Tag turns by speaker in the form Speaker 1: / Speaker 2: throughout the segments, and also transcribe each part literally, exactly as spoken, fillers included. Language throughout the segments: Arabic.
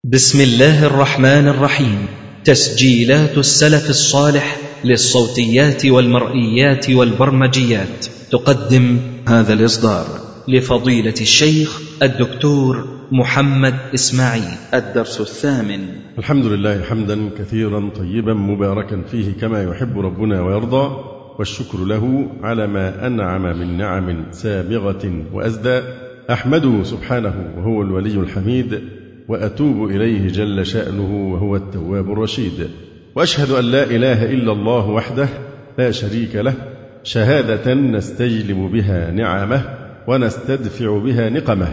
Speaker 1: بسم الله الرحمن الرحيم. تسجيلات السلف الصالح للصوتيات والمرئيات والبرمجيات تقدم هذا الإصدار لفضيلة الشيخ الدكتور محمد إسماعيل. الدرس الثامن.
Speaker 2: الحمد لله حمدا كثيرا طيبا مباركا فيه كما يحب ربنا ويرضى، والشكر له على ما أنعم من نعم سابغة وأزدى. أحمده سبحانه وهو الولي الحميد، وأتوب إليه جل شأنه وهو التواب الرشيد، وأشهد أن لا إله إلا الله وحده لا شريك له، شهادة نستجلب بها نعمه ونستدفع بها نقمه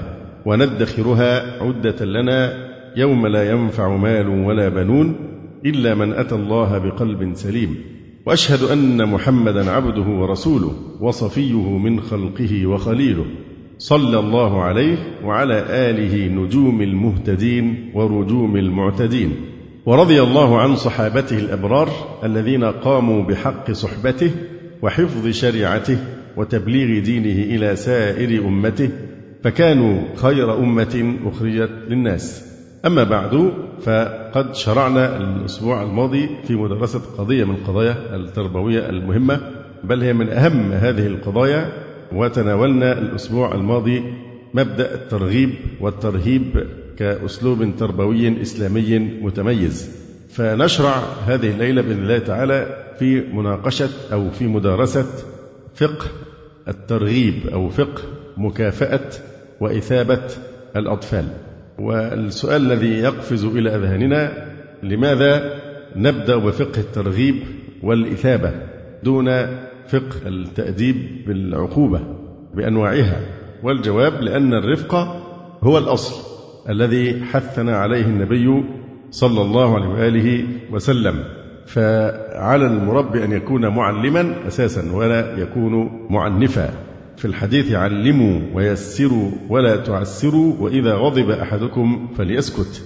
Speaker 2: وندخرها عدة لنا يوم لا ينفع مال ولا بنون إلا من أتى الله بقلب سليم. وأشهد أن محمدا عبده ورسوله وصفيه من خلقه وخليله، صلى الله عليه وعلى آله نجوم المهتدين ورجوم المعتدين. ورضي الله عن صحابته الأبرار الذين قاموا بحق صحبته وحفظ شريعته وتبليغ دينه إلى سائر أمته، فكانوا خير أمة أخرجت للناس. أما بعد، فقد شرعنا الأسبوع الماضي في مدرسة قضية من القضايا التربوية المهمة، بل هي من أهم هذه القضايا، وتناولنا الأسبوع الماضي مبدأ الترغيب والترهيب كأسلوب تربوي إسلامي متميز. فنشرع هذه الليلة بإذن الله تعالى في مناقشة أو في مدارسة فقه الترغيب أو فقه مكافأة وإثابة الأطفال. والسؤال الذي يقفز إلى أذهاننا: لماذا نبدأ بفقه الترغيب والإثابة دون فقه التأديب بالعقوبة بأنواعها؟ والجواب: لأن الرفق هو الأصل الذي حثنا عليه النبي صلى الله عليه وآله وسلم. فعلى المربي أن يكون معلما أساسا ولا يكون معنفا. في الحديث: علموا ويسروا ولا تعسروا، وإذا غضب أحدكم فليسكت.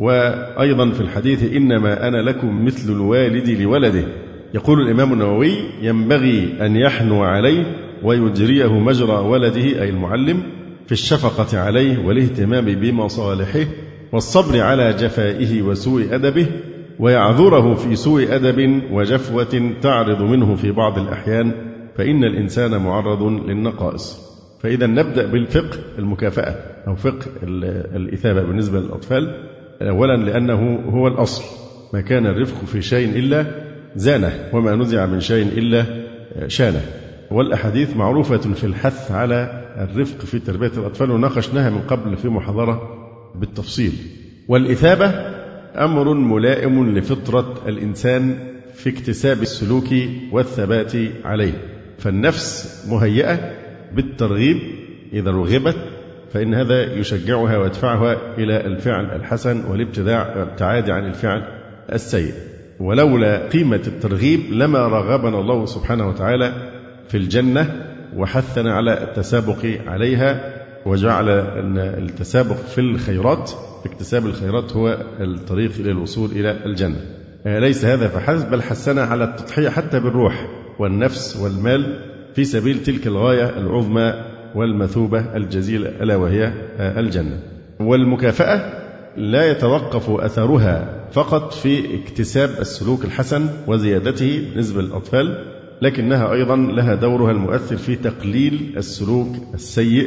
Speaker 2: وأيضا في الحديث: إنما أنا لكم مثل الوالد لولده. يقول الإمام النووي: ينبغي أن يحنو عليه ويجريه مجرى ولده أي المعلم في الشفقة عليه والاهتمام بمصالحه والصبر على جفائه وسوء أدبه، ويعذره في سوء أدب وجفوة تعرض منه في بعض الأحيان، فإن الإنسان معرض للنقائص. فإذا نبدأ بالفقه المكافأة أو فقه الإثابة بالنسبة للأطفال، أولا لأنه هو الأصل. ما كان الرفق في شيء إلا زانه، وما نزع من شيء إلا شانه. والأحاديث معروفة في الحث على الرفق في تربية الأطفال، وناقشناها من قبل في محاضرة بالتفصيل. والإثابة أمر ملائم لفطرة الإنسان في اكتساب السلوك والثبات عليه. فالنفس مهيئة بالترغيب، إذا رغبت فإن هذا يشجعها ويدفعها إلى الفعل الحسن والابتعاد عن الفعل السيء. ولولا قيمة الترغيب لما رغبنا الله سبحانه وتعالى في الجنة وحثنا على التسابق عليها، وجعل التسابق في الخيرات في اكتساب الخيرات هو الطريق إلى الوصول إلى الجنة. ليس هذا فحسب، بل حثنا على التضحية حتى بالروح والنفس والمال في سبيل تلك الغاية العظمى والمثوبة الجزيلة، ألا وهي الجنة. والمكافأة لا يتوقف أثرها فقط في اكتساب السلوك الحسن وزيادته بالنسبة للأطفال، لكنها أيضا لها دورها المؤثر في تقليل السلوك السيء،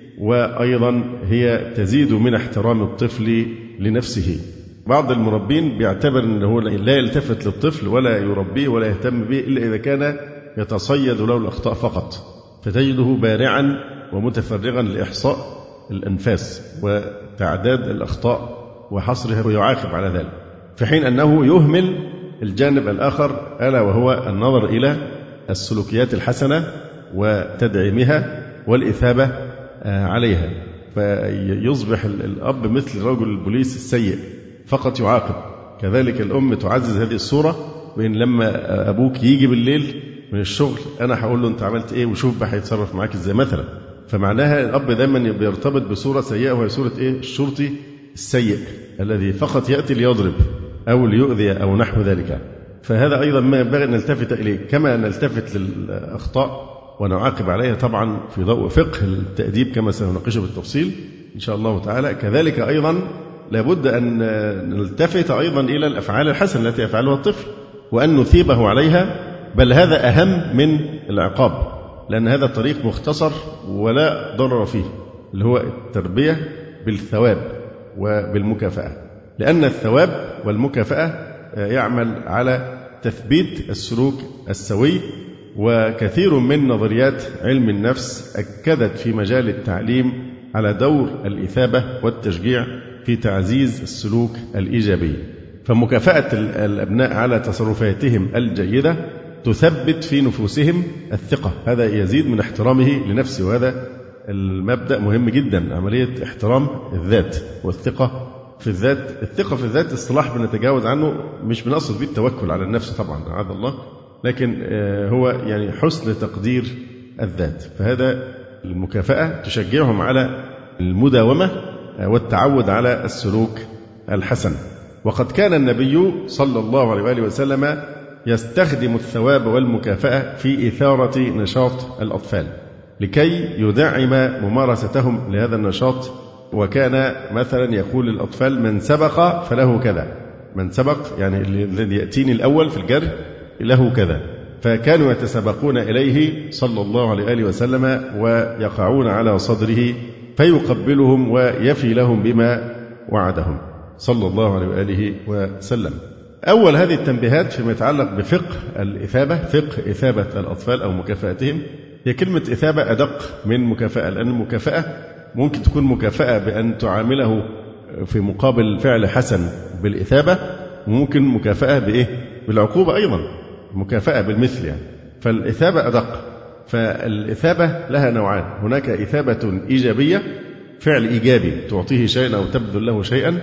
Speaker 2: وأيضا هي تزيد من احترام الطفل لنفسه. بعض المربين بيعتبر أنه لا يلتفت للطفل ولا يربيه ولا يهتم به إلا إذا كان يتصيد له الأخطاء فقط، فتجده بارعا ومتفرغا لإحصاء الأنفاس وتعداد الأخطاء وحصرها ويعاقب على ذلك، في حين أنه يهمل الجانب الآخر، ألا وهو النظر إلى السلوكيات الحسنة وتدعيمها والإثابة عليها. فيصبح الأب مثل رجل البوليس السيء، فقط يعاقب. كذلك الأم تعزز هذه الصورة، بأن لما أبوك يجي بالليل من الشغل أنا هقول له أنت عملت إيه وشوف بقى هيتصرف معاك إزاي مثلا. فمعناها الأب دايما بيرتبط بصورة سيئة، وهي صورة إيه؟ الشرطي السيء الذي فقط يأتي ليضرب أو ليؤذي أو نحو ذلك. فهذا أيضا ما ينبغي أن نلتفت إليه، كما نلتفت للأخطاء ونعاقب عليها طبعا في ضوء فقه التأديب كما سنناقشه بالتفصيل إن شاء الله تعالى. كذلك أيضا لابد أن نلتفت أيضا إلى الأفعال الحسنة التي يفعلها الطفل وأن نثيبه عليها، بل هذا أهم من العقاب، لأن هذا طريق مختصر ولا ضرر فيه، اللي هو التربية بالثواب وبالمكافأة، لأن الثواب والمكافأة يعمل على تثبيت السلوك السوي. وكثير من نظريات علم النفس أكدت في مجال التعليم على دور الإثابة والتشجيع في تعزيز السلوك الإيجابي. فمكافأة الأبناء على تصرفاتهم الجيدة تثبت في نفوسهم الثقة، هذا يزيد من احترامه لنفسه، وهذا المبدأ مهم جدا، عملية احترام الذات والثقة في الذات. الثقة في الذات اصطلاح بنتجاوز عنه، مش بنقصد به التوكل على النفس طبعا أعاذ الله، لكن هو يعني حسن تقدير الذات. فهذا المكافأة تشجعهم على المداومة والتعود على السلوك الحسن. وقد كان النبي صلى الله عليه وآله وسلم يستخدم الثواب والمكافأة في إثارة نشاط الأطفال لكي يدعم ممارستهم لهذا النشاط. وكان مثلا يقول للأطفال: من سبق فله كذا، من سبق يعني الذي يأتيني الأول في الجري له كذا. فكانوا يتسابقون إليه صلى الله عليه وآله وسلم ويقعون على صدره فيقبلهم ويفي لهم بما وعدهم صلى الله عليه وآله وسلم. أول هذه التنبيهات فيما يتعلق بفقه الإثابة، فقه إثابة الأطفال أو مكافأتهم، هي كلمة إثابة أدق من مكافأة، لأن المكافأة ممكن تكون مكافأة بأن تعامله في مقابل فعل حسن بالإثابة، وممكن مكافأة بإيه؟ بالعقوبة أيضا، مكافأة بالمثل يعني. فالإثابة أدق. فالإثابة لها نوعان: هناك إثابة إيجابية، فعل إيجابي تعطيه شيئا أو تبذل له شيئا،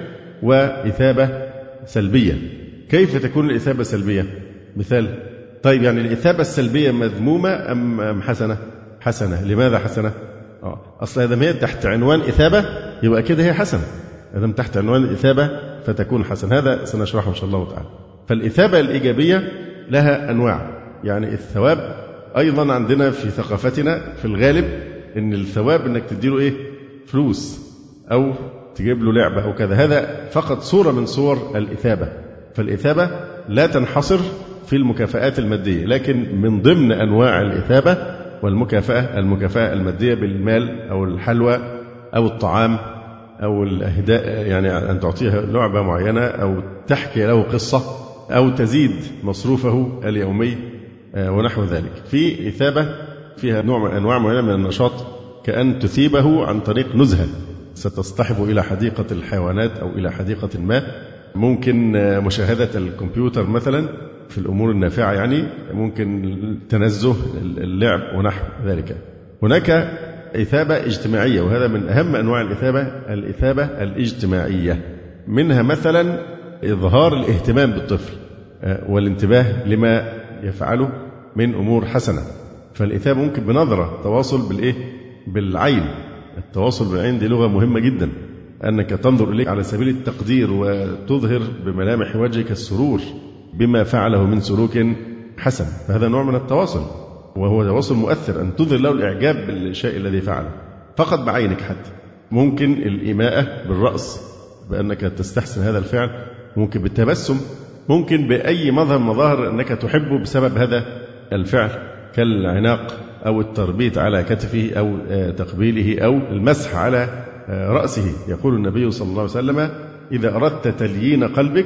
Speaker 2: وإثابة سلبية. كيف تكون الإثابة سلبية؟ مثال: طيب يعني الإثابة السلبية مذمومة أم حسنة؟ حسنة. لماذا حسنة؟ آه. أصل هذا ما هي تحت عنوان إثابة يبقى كده هي حسنة، إذا تحت عنوان الإثابة فتكون حسنة. هذا سنشرحه إن شاء الله تعالى. فالإثابة الإيجابية لها أنواع، يعني الثواب أيضا عندنا في ثقافتنا في الغالب إن الثواب إنك تديله إيه؟ فلوس أو تجيب له لعبة أو كذا، هذا فقط صورة من صور الإثابة. فالإثابة لا تنحصر في المكافآت المادية، لكن من ضمن أنواع الإثابة والمكافأة المكافأة المادية بالمال أو الحلوى أو الطعام أو الإهداء، يعني أن تعطيها لعبة معينة أو تحكي له قصة أو تزيد مصروفه اليومي ونحو ذلك. في إثابة فيها نوع من أنواع معينة من النشاط، كأن تثيبه عن طريق نزهة ستصطحب إلى حديقة الحيوانات أو إلى حديقة ما، ممكن مشاهدة الكمبيوتر مثلا في الأمور النافعة، يعني ممكن التنزه، اللعب ونحو ذلك. هناك إثابة اجتماعية، وهذا من أهم أنواع الإثابة، الإثابة الاجتماعية. منها مثلا إظهار الاهتمام بالطفل والانتباه لما يفعله من أمور حسنة. فالإثابة ممكن بنظرة، تواصل بالإيه؟ بالعين. التواصل بالعين دي لغة مهمة جدا، أنك تنظر إليه على سبيل التقدير وتظهر بملامح وجهك السرور بما فعله من سلوك حسن، فهذا نوع من التواصل، وهو تواصل مؤثر، أن تظهر له الإعجاب بالشيء الذي فعله فقط بعينك. حتى ممكن الإيماءة بالرأس بأنك تستحسن هذا الفعل، ممكن بالتبسم، ممكن بأي مظهر مظاهر أنك تحبه بسبب هذا الفعل، كالعناق أو التربيت على كتفه أو تقبيله أو المسح على رأسه. يقول النبي صلى الله عليه وسلم: إذا أردت تليين قلبك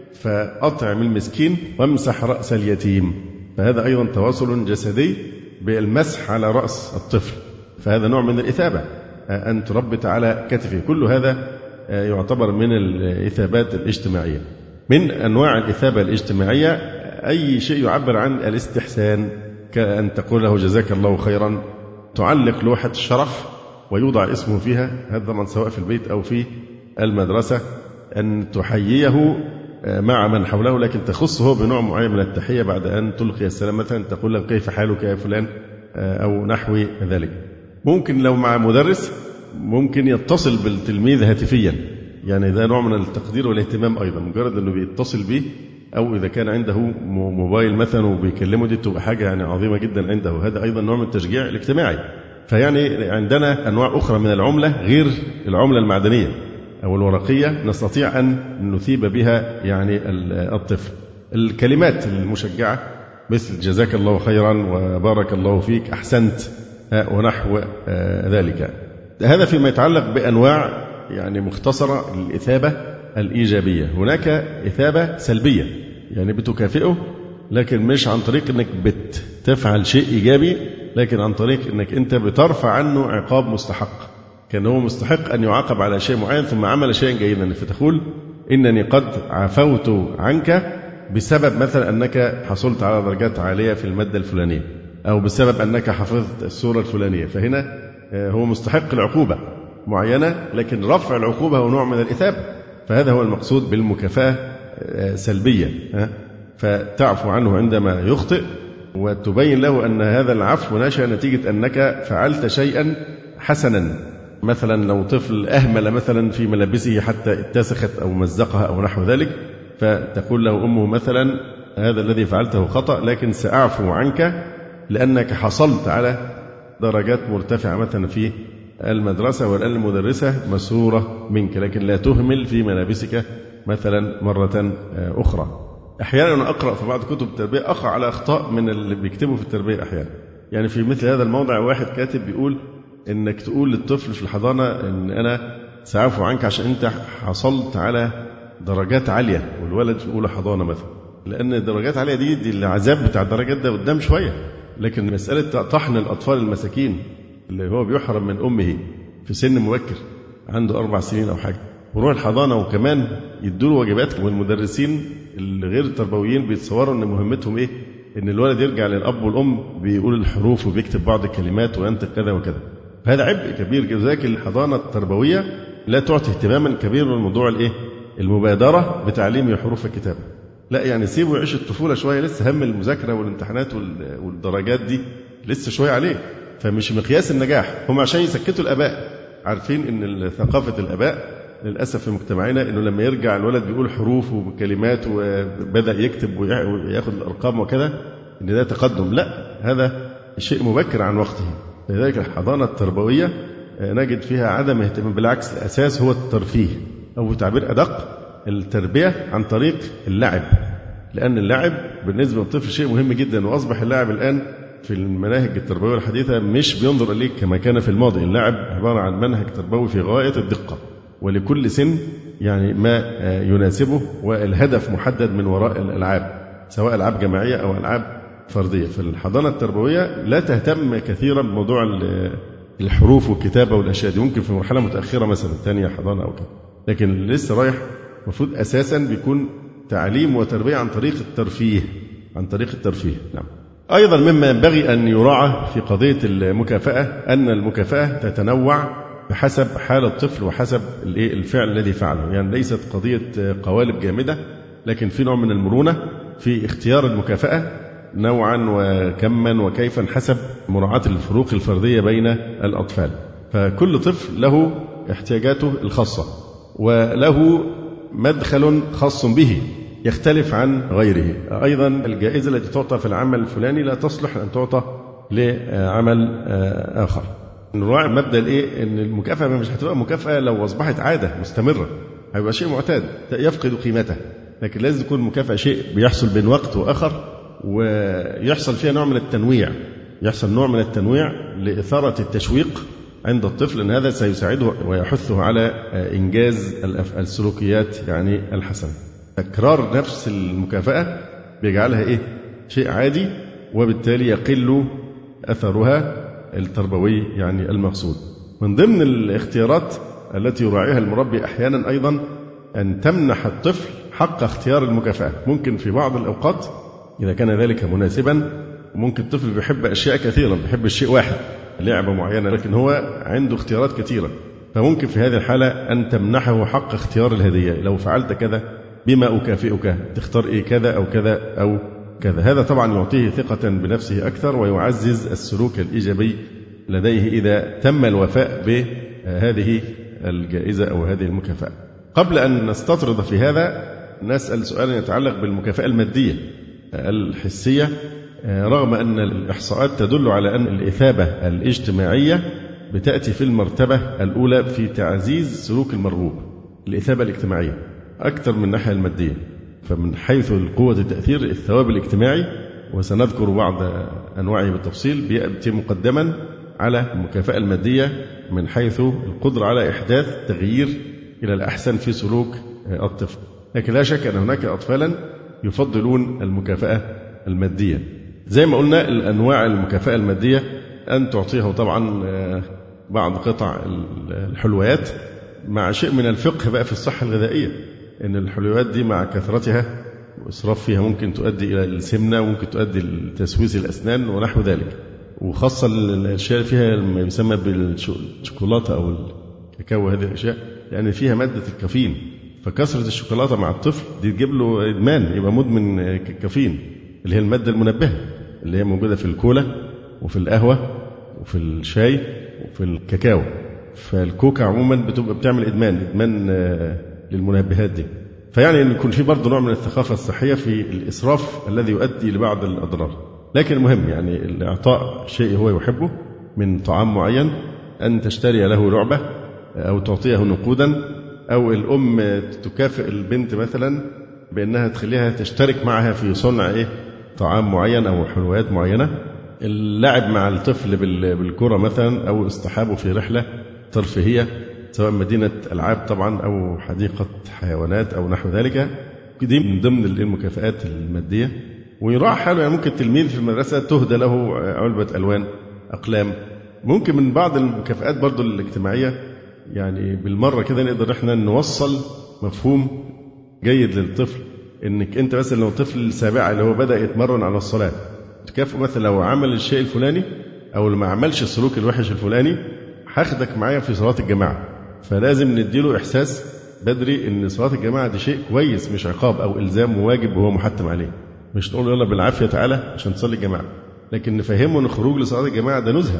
Speaker 2: فأطعم المسكين وامسح رأس اليتيم. فهذا أيضا تواصل جسدي بالمسح على رأس الطفل، فهذا نوع من الإثابة، أن تربت على كتفه. كل هذا يعتبر من الإثابات الاجتماعية. من أنواع الإثابة الاجتماعية أي شيء يعبر عن الاستحسان، كأن تقول له جزاك الله خيرا، تعلق لوحة الشرف ويوضع اسمه فيها، هذا طبعا سواء في البيت أو في المدرسة، أن تحييه مع من حوله، لكن تخصه بنوع معين من التحية بعد أن تلقي السلام، مثلا تقول له كيف حالك يا فلان أو نحو ذلك. ممكن لو مع مدرس ممكن يتصل بالتلميذ هاتفيا، يعني ده نوع من التقدير والاهتمام أيضا، مجرد أنه بيتصل به، أو إذا كان عنده موبايل مثلا وبيكلمه، دي تبقى حاجة يعني عظيمة جدا عنده، هذا أيضا نوع من التشجيع الاجتماعي. فيعني عندنا أنواع أخرى من العملة غير العملة المعدنية، أو الورقية نستطيع أن نثيب بها يعني الطفل. الكلمات المشجعة مثل جزاك الله خيرا وبارك الله فيك أحسنت ونحو ذلك. هذا فيما يتعلق بأنواع يعني مختصرة للإثابة الإيجابية. هناك إثابة سلبية يعني بتكافئه، لكن مش عن طريق أنك بتفعل شيء إيجابي، لكن عن طريق أنك أنت بترفع عنه عقاب مستحق. كان هو مستحق أن يعاقب على شيء معين ثم عمل شيئا جيدا، فتقول إنني قد عفوت عنك بسبب مثلا أنك حصلت على درجات عالية في المادة الفلانية، أو بسبب أنك حفظت السورة الفلانية. فهنا هو مستحق العقوبة معينة، لكن رفع العقوبة هو نوع من الإثابة. فهذا هو المقصود بالمكافأة سلبية، فتعفو عنه عندما يخطئ وتبين له أن هذا العفو نشأ نتيجة أنك فعلت شيئا حسنا. مثلا لو طفل أهمل مثلا في ملابسه حتى اتسخت أو مزقها أو نحو ذلك، فتقول له أمه مثلا هذا الذي فعلته خطأ، لكن سأعفو عنك لأنك حصلت على درجات مرتفعة مثلا في المدرسة، والآن المدرسة مسرورة منك، لكن لا تهمل في ملابسك مثلا مرة أخرى. أحيانا أقرأ في بعض كتب التربية أقع على أخطاء من اللي بيكتبوا في التربية أحيانا. يعني في مثل هذا الموضع واحد كاتب بيقول إنك تقول للطفل في الحضانة إن أنا سأعفو عنك عشان أنت حصلت على درجات عالية، والولد في أولى حضانة مثلا، لأن الدرجات عالية دي, دي العذاب بتاع الدرجات ده قدام شوية. لكن مسألة طحن الأطفال المساكين اللي هو بيحرم من أمه في سن مبكر عنده أربع سنين أو حاجة وروح الحضانة، وكمان يدوا له واجبات، والمدرسين الغير التربويين بيتصوروا إن مهمتهم إيه؟ إن الولد يرجع للأب والأم بيقول الحروف وبيكتب بعض الكلمات وينطق كذا وكذا. هذا عبء كبير جزاك. الحضانة التربوية لا تعطي اهتماما كبيرا للموضوع الإيه؟ المبادرة بتعليم حروف الكتابة. لا يعني سيبه يعيش الطفولة شوية، لسه هم المذاكرة والامتحانات والدرجات دي لسه شوية عليه، فمش مقياس النجاح. هم عشان يسكتوا الآباء، عارفين إن ثقافة الآباء للأسف في مجتمعنا إنه لما يرجع الولد بيقول حروف وكلمات وبدأ يكتب ويأخذ الأرقام وكذا إن ده تقدم. لا، هذا شيء مبكر عن وقته. لذلك الحضانة التربوية نجد فيها عدم اهتمام، بالعكس الأساس هو الترفيه، أو بتعبير أدق التربية عن طريق اللعب، لأن اللعب بالنسبة للطفل شيء مهم جدا. وأصبح اللعب الآن في المناهج التربوية الحديثة مش بينظر إليه كما كان في الماضي. اللعب عبارة عن منهج تربوي في غاية الدقة، ولكل سن يعني ما يناسبه، والهدف محدد من وراء الألعاب، سواء ألعاب جماعية أو ألعاب فردية. فالحضانة التربوية لا تهتم كثيرا بموضوع الحروف والكتابة والأشياء دي، ممكن في مرحلة متأخرة مثلا ثانية حضانة أو كده، لكن لسه رايح المفروض أساسا بيكون تعليم وتربية عن طريق الترفيه، عن طريق الترفيه. نعم. أيضا مما ينبغي أن يراعى في قضية المكافأة أن المكافأة تتنوع بحسب حال الطفل وحسب الفعل الذي فعله. يعني ليست قضية قوالب جامدة، لكن في نوع من المرونة في اختيار المكافأة نوعا وكما وكيفا حسب مراعاة الفروق الفردية بين الأطفال. فكل طفل له احتياجاته الخاصة وله مدخل خاص به يختلف عن غيره. أيضا الجائزة التي تعطى في العمل الفلاني لا تصلح أن تعطى لعمل آخر. نراعي مبدأ الإيه؟ إن المكافأة مش هتبقى مكافأة لو أصبحت عادة مستمرة، هيبقى شيء معتاد يفقد قيمته. لكن لازم تكون المكافأة شيء بيحصل بين وقت وآخر، ويحصل فيها نوع من التنويع، يحصل نوع من التنويع لإثارة التشويق عند الطفل، أن هذا سيساعده ويحثه على إنجاز السلوكيات يعني الحسنة. تكرار نفس المكافأة بيجعلها إيه؟ شيء عادي، وبالتالي يقل أثرها التربوي يعني المقصود. من ضمن الاختيارات التي يراعيها المربي أحيانا أيضا أن تمنح الطفل حق اختيار المكافأة. ممكن في بعض الأوقات إذا كان ذلك مناسبا، ممكن الطفل بيحب أشياء كثيرة، بيحب الشيء واحد لعبة معينة، لكن هو عنده اختيارات كثيرة، فممكن في هذه الحالة أن تمنحه حق اختيار الهدية. لو فعلت كذا بما أكافئك، تختار إيه؟ كذا أو كذا أو كذا. هذا طبعا يعطيه ثقة بنفسه أكثر، ويعزز السلوك الإيجابي لديه إذا تم الوفاء بهذه الجائزة أو هذه المكافأة. قبل أن نستطرد في هذا نسأل سؤالا يتعلق بالمكافأة المادية الحسية، رغم أن الإحصاءات تدل على أن الإثابة الاجتماعية بتأتي في المرتبة الأولى في تعزيز سلوك المرغوب. الإثابة الاجتماعية أكثر من الناحية المادية. فمن حيث قوة التأثير الثواب الاجتماعي، وسنذكر بعض أنواعه بالتفصيل، بيأتي مقدما على المكافأة المادية من حيث القدرة على إحداث تغيير إلى الأحسن في سلوك الطفل. لكن لا شك أن هناك أطفالا يفضلون المكافأة المادية. زي ما قلنا الأنواع المكافأة المادية أن تعطيه طبعا بعض قطع الحلويات مع شيء من الفقه بقى في الصحة الغذائية، إن الحلويات دي مع كثرتها وإسراف فيها ممكن تؤدي إلى السمنة وممكن تؤدي لتسويس الأسنان ونحو ذلك، وخاصة الأشياء فيها ما يسمى بالشوكولاتة أو الكاكاو، هذه الأشياء لأن فيها مادة الكافيين، فكثرة الشوكولاتة مع الطفل دي تجيب له إدمان، يبقى مدمن الكافيين اللي هي المادة المنبهة اللي هي موجودة في الكولا وفي القهوة وفي الشاي وفي الكاكاو. فالكوكا عموما بتبقى بتعمل إدمان إدمان للمنبهات دي. فيعني أن يكون في برضه نوع من الثقافة الصحية في الإسراف الذي يؤدي لبعض الأضرار. لكن المهم يعني الإعطاء شيء هو يحبه من طعام معين، أن تشتري له لعبة أو تعطيه نقودا، أو الأم تكافئ البنت مثلا بأنها تخليها تشترك معها في صنع إيه طعام معين أو حلويات معينة، اللعب مع الطفل بالكرة مثلا، أو اصطحابه في رحلة ترفيهية سواء مدينة ألعاب طبعا أو حديقة حيوانات أو نحو ذلك، دي من ضمن المكافآت المادية. ويراعى حاله، يعني ممكن تلميذ في المدرسة تهدى له علبة ألوان أقلام. ممكن من بعض المكافآت برضو الاجتماعية يعني بالمرة كده نقدر احنا نوصل مفهوم جيد للطفل، انك انت مثلا لو طفل سابع اللي هو بدأ يتمرن على الصلاة، تكافئه مثلا لو عمل الشيء الفلاني أو لما عملش السلوك الوحش الفلاني هاخدك معايا في صلاة الجماعة. فلازم نديله إحساس بدري ان صلاة الجماعة دي شيء كويس مش عقاب أو إلزام وواجب وهو محتم عليه، مش نقول يلا بالعافية تعالى عشان تصلي الجماعة، لكن نفهمه ان الخروج لصلاة الجماعة ده نزهة،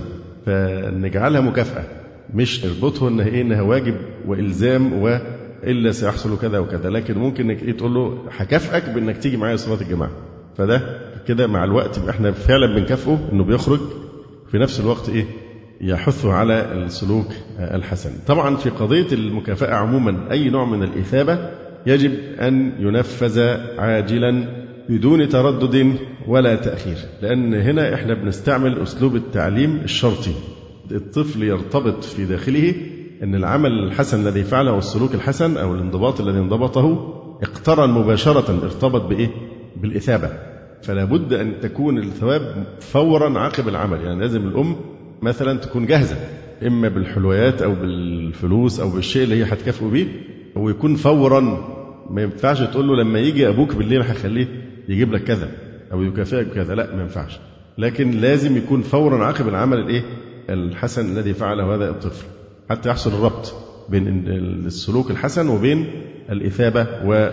Speaker 2: فنجعلها مكافأة مش نربطه انها ايه انها واجب والزام والا سيحصل كذا وكذا. لكن ممكن انك تقول له هكافئك بانك تيجي معايا صلاة الجماعة، فده كده مع الوقت يبقى احنا فعلا بنكافئه انه بيخرج، في نفس الوقت ايه يحثه على السلوك الحسن. طبعا في قضية المكافأة عموما أي نوع من الإثابة يجب أن ينفذ عاجلا بدون تردد ولا تأخير، لأن هنا احنا بنستعمل أسلوب التعليم الشرطي. الطفل يرتبط في داخله أن العمل الحسن الذي فعله والسلوك الحسن أو الانضباط الذي انضبطه اقترن مباشرة، ارتبط بإيه؟ بالإثابة. فلا بد أن تكون الثواب فورا عقب العمل. يعني لازم الأم مثلا تكون جاهزة إما بالحلويات أو بالفلوس أو بالشيء اللي هي هتكافئه بيه، ويكون فورا. ما ينفعش تقول له لما يجي أبوك بالليل هخليه يجيب لك كذا أو يكافئك بكذا، لا ما ينفعش. لكن لازم يكون فورا عقب العمل الإيه الحسن الذي فعله هذا الطفل، حتى يحصل الربط بين السلوك الحسن وبين الإثابة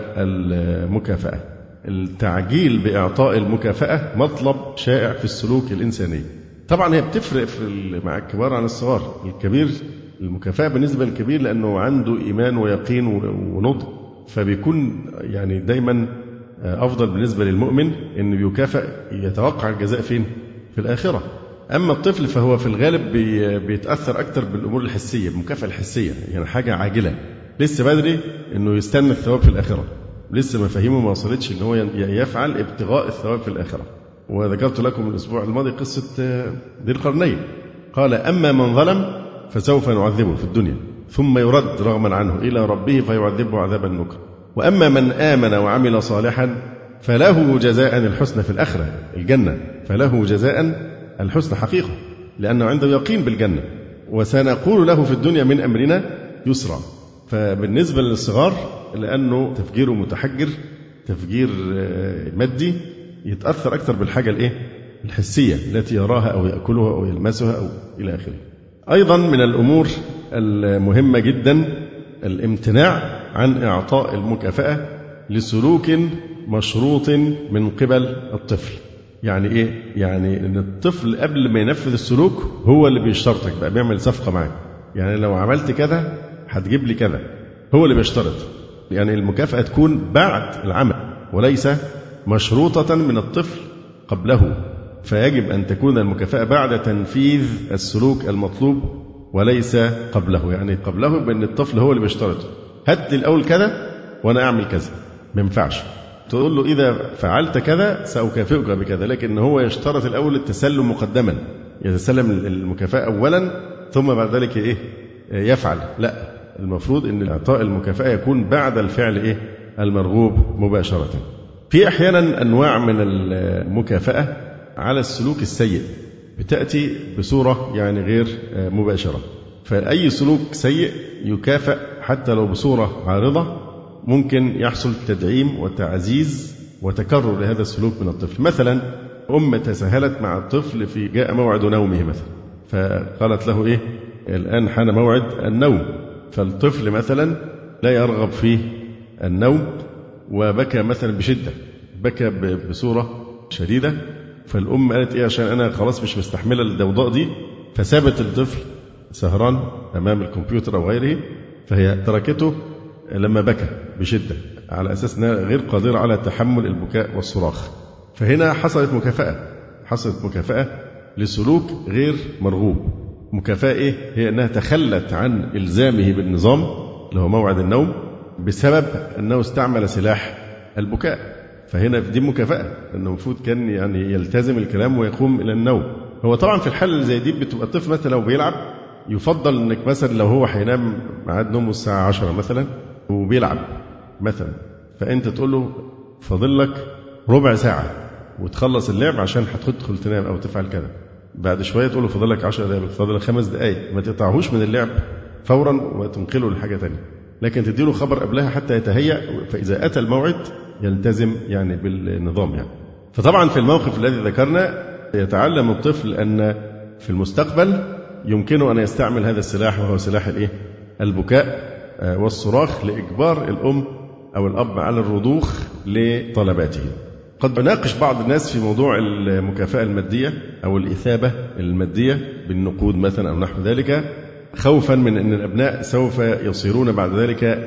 Speaker 2: والمكافأة. التعجيل بإعطاء المكافأة مطلب شائع في السلوك الإنساني. طبعا هي بتفرق في مع الكبار عن الصغار. الكبير المكافأة بالنسبة للكبير لأنه عنده إيمان ويقين ونضج، فبيكون يعني دايما أفضل بالنسبة للمؤمن إنه يكافئ يتوقع الجزاء فين؟ في الآخرة. أما الطفل فهو في الغالب بيتأثر أكتر بالأمور الحسية، بالمكافأة الحسية، يعني حاجة عاجلة، لسه بدري إنه يستنى الثواب في الآخرة، لسه مفاهيمه ما وصلتش إن هو يفعل ابتغاء الثواب في الآخرة. وذكرت لكم الأسبوع الماضي قصة ذي القرنين، قال أما من ظلم فسوف نعذبه في الدنيا ثم يرد رغما عنه إلى ربه فيعذبه عذابا نكرا، وأما من آمن وعمل صالحا فله جزاء الحسنى في الآخرة، الجنة، فله جزاء الحسنى حقيقة لأنه عنده يقين بالجنة، وسنقول له في الدنيا من أمرنا يسرا. فبالنسبة للصغار لأنه تفجيره متحجر، تفجير مادي، يتأثر أكثر بالحاجة الإيه؟ الحسية التي يراها أو يأكلها أو يلمسها أو إلى آخره. أيضا من الأمور المهمة جدا الامتناع عن إعطاء المكافأة لسلوك مشروط من قبل الطفل. يعني إيه؟ يعني إن الطفل قبل ما ينفذ السلوك هو اللي بيشترطك بقى، بيعمل صفقة معاك، يعني لو عملت كذا هتجيب لي كذا، هو اللي بيشترط. يعني المكافأة تكون بعد العمل وليس مشروطة من الطفل قبله، فيجب أن تكون المكافأة بعد تنفيذ السلوك المطلوب وليس قبله. يعني قبله بأن الطفل هو اللي بيشترط، هات لي الأول كذا وأنا أعمل كذا. ما ينفعش تقول له إذا فعلت كذا سأكافئك بكذا، لكن هو يشترط الأول التسلم مقدما، يتسلم المكافأة أولا ثم بعد ذلك إيه يفعل. لا، المفروض أن إعطاء المكافأة يكون بعد الفعل إيه المرغوب مباشرة. في أحيانا أنواع من المكافأة على السلوك السيء بتأتي بصورة يعني غير مباشرة، فأي سلوك سيء يكافأ حتى لو بصورة عارضة، ممكن يحصل تدعيم وتعزيز وتكرر لهذا السلوك من الطفل. مثلا أم تساهلت مع الطفل في جاء موعد نومه مثلا، فقالت له إيه الآن حان موعد النوم، فالطفل مثلا لا يرغب في النوم وبكى مثلا بشدة، بكى بصورة شديدة، فالأم قالت إيه عشان أنا خلاص مش مستحملة الضوضاء دي، فسابت الطفل سهران أمام الكمبيوتر أو غيره، فهي تركته لما بكى بشدة على أساس أنها غير قادرة على تحمل البكاء والصراخ. فهنا حصلت مكافأة، حصلت مكافأة لسلوك غير مرغوب. مكافأة إيه؟ هي أنها تخلت عن إلزامه بالنظام اللي هو موعد النوم بسبب أنه استعمل سلاح البكاء. فهنا دي مكافأة، أنه المفروض كان يعني يلتزم الكلام ويقوم إلى النوم. هو طبعا في الحالة اللي زي دي بتبقى الطفل مثلا لو بيلعب، يفضل أنك مثلا لو هو هينام ميعاد نومه الساعة عشرة مثلا وبيلعب مثلا، فأنت تقول له فاضل لك ربع ساعة وتخلص اللعب عشان هتدخل تنام أو تفعل كذا. بعد شوية تقول له فاضل لك عشر دقائق، فاضل لك خمس دقائق، ما تقطعهوش من اللعب فورا وتنقله لحاجة تانية، لكن تديله خبر قبلها حتى يتهيأ، فإذا أتى الموعد يلتزم يعني بالنظام يعني. فطبعا في الموقف الذي ذكرنا يتعلم الطفل أن في المستقبل يمكنه أن يستعمل هذا السلاح، وهو سلاح الإيه؟ البكاء والصراخ، لإجبار الأم أو الأب على الرضوخ لطلباته. قد يناقش بعض الناس في موضوع المكافأة المادية أو الإثابة المادية بالنقود مثلا أو نحو ذلك، خوفا من أن الأبناء سوف يصيرون بعد ذلك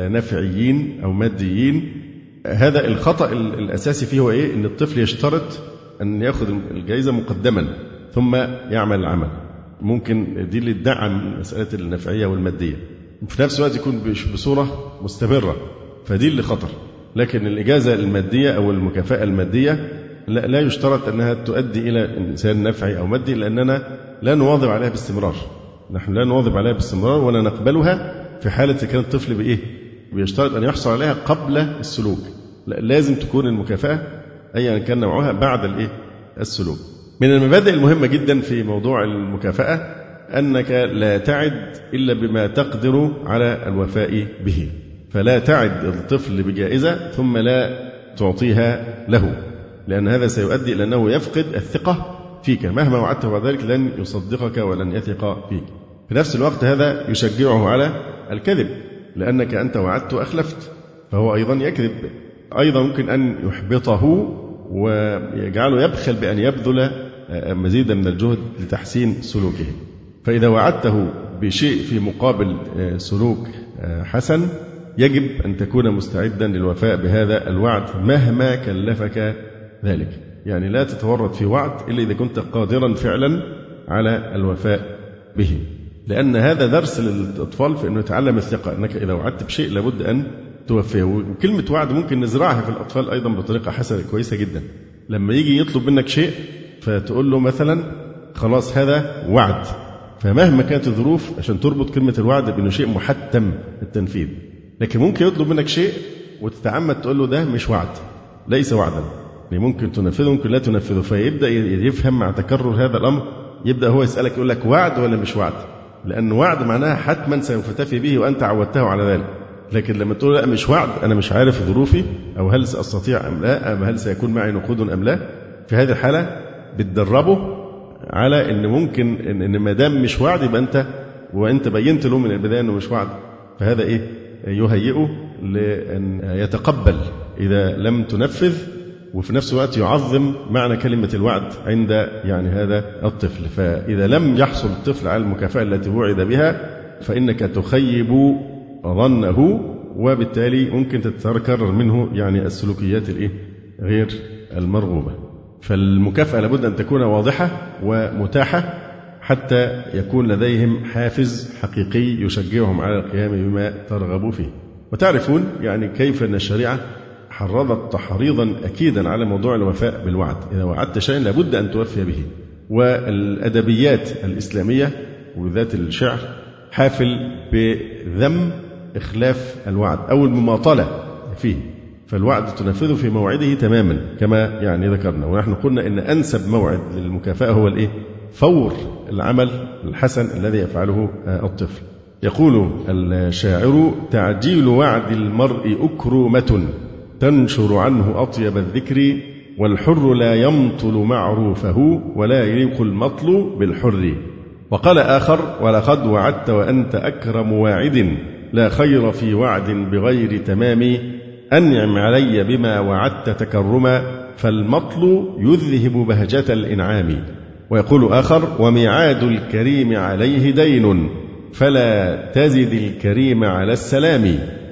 Speaker 2: نفعيين أو ماديين. هذا الخطأ الأساسي فيه هو إيه؟ أن الطفل يشترط أن يأخذ الجائزة مقدما ثم يعمل العمل. ممكن دي اللي تدعم مسألة النفعية والمادية، وفي نفس الوقت يكون بصورة مستمرة، فدي اللي خطر. لكن الإجازة المادية أو المكافأة المادية لا, لا يشترط أنها تؤدي إلى إنسان نفعي أو مادي، لأننا لا نواظب عليها باستمرار. نحن لا نواظب عليها باستمرار ولا نقبلها في حالة كان الطفل بإيه؟ بيشترط أن يحصل عليها قبل السلوك. لا، لازم تكون المكافأة أيا كان نوعها بعد الإيه؟ السلوك. من المبادئ المهمة جدا في موضوع المكافأة أنك لا تعد إلا بما تقدر على الوفاء به، فلا تعد الطفل بجائزة ثم لا تعطيها له، لأن هذا سيؤدي إلى أنه يفقد الثقة فيك، مهما وعدته بعد ذلك لن يصدقك ولن يثق فيك. في نفس الوقت هذا يشجعه على الكذب، لأنك أنت وعدت وأخلفت، فهو أيضا يكذب. أيضا ممكن أن يحبطه ويجعله يبخل بأن يبذل مزيدا من الجهد لتحسين سلوكه. فإذا وعدته بشيء في مقابل سلوك حسن يجب أن تكون مستعدا للوفاء بهذا الوعد مهما كلفك ذلك. يعني لا تتورط في وعد إلا إذا كنت قادرا فعلا على الوفاء به، لأن هذا درس للأطفال في أنه يتعلم الثقة، أنك إذا وعدت بشيء لابد أن توفيه. وكلمة وعد ممكن نزرعها في الأطفال أيضا بطريقة حسنة كويسة جدا. لما يجي يطلب منك شيء فتقول له مثلا خلاص هذا وعد، فمهما كانت الظروف عشان تربط كلمة الوعد بأنه شيء محتم التنفيذ. لكن ممكن يطلب منك شيء وتتعمد تقول له ده مش وعد، ليس وعدا، يعني ممكن تنفذه ممكن لا تنفذه، فيبدأ يفهم مع تكرر هذا الأمر، يبدأ هو يسألك يقول لك وعد ولا مش وعد، لأن وعد معناها حتما سوف تفي به وأنت عودته على ذلك. لكن لما تقول لا مش وعد، أنا مش عارف ظروفي أو هل سأستطيع أم لا، أم هل سيكون معي نقود أم لا، في هذه الحالة بتدربه على أن ممكن أن ما دام مش وعد يبقى أنت وأنت بينت له من البداية أنه مش وعد، فهذا إيه يهيئه لأن يتقبل إذا لم تنفذ، وفي نفس الوقت يعظم معنى كلمة الوعد عند يعني هذا الطفل. فإذا لم يحصل الطفل على المكافأة التي وعد بها فإنك تخيب ظنه، وبالتالي ممكن تتكرر منه يعني السلوكيات الإيه غير المرغوبة. فالمكافأة لابد أن تكون واضحة ومتاحة حتى يكون لديهم حافز حقيقي يشجعهم على القيام بما ترغبوا فيه. وتعرفون يعني كيف أن الشريعة حرضت تحريضا أكيدا على موضوع الوفاء بالوعد. إذا وعدت شيئا لابد أن توفي به. والأدبيات الإسلامية وذات الشعر حافل بذم إخلاف الوعد أو المماطلة فيه، فالوعد تنفذه في موعده تماما كما يعني ذكرنا. ونحن قلنا إن أنسب موعد للمكافأة هو الإيه؟ فور العمل الحسن الذي يفعله الطفل. يقول الشاعر: تعجيل وعد المرء أكرمة تنشر عنه أطيب الذكر، والحر لا يمطل معروفه ولا يليق المطل بالحر. وقال آخر: ولقد وعدت وأنت أكرم واعد، لا خير في وعد بغير تمام، أنعم علي بما وعدت تكرما، فالمطل يذهب بهجة الإنعام. ويقول آخر: وميعاد الكريم عليه دين، فلا تزد الكريم على السلام،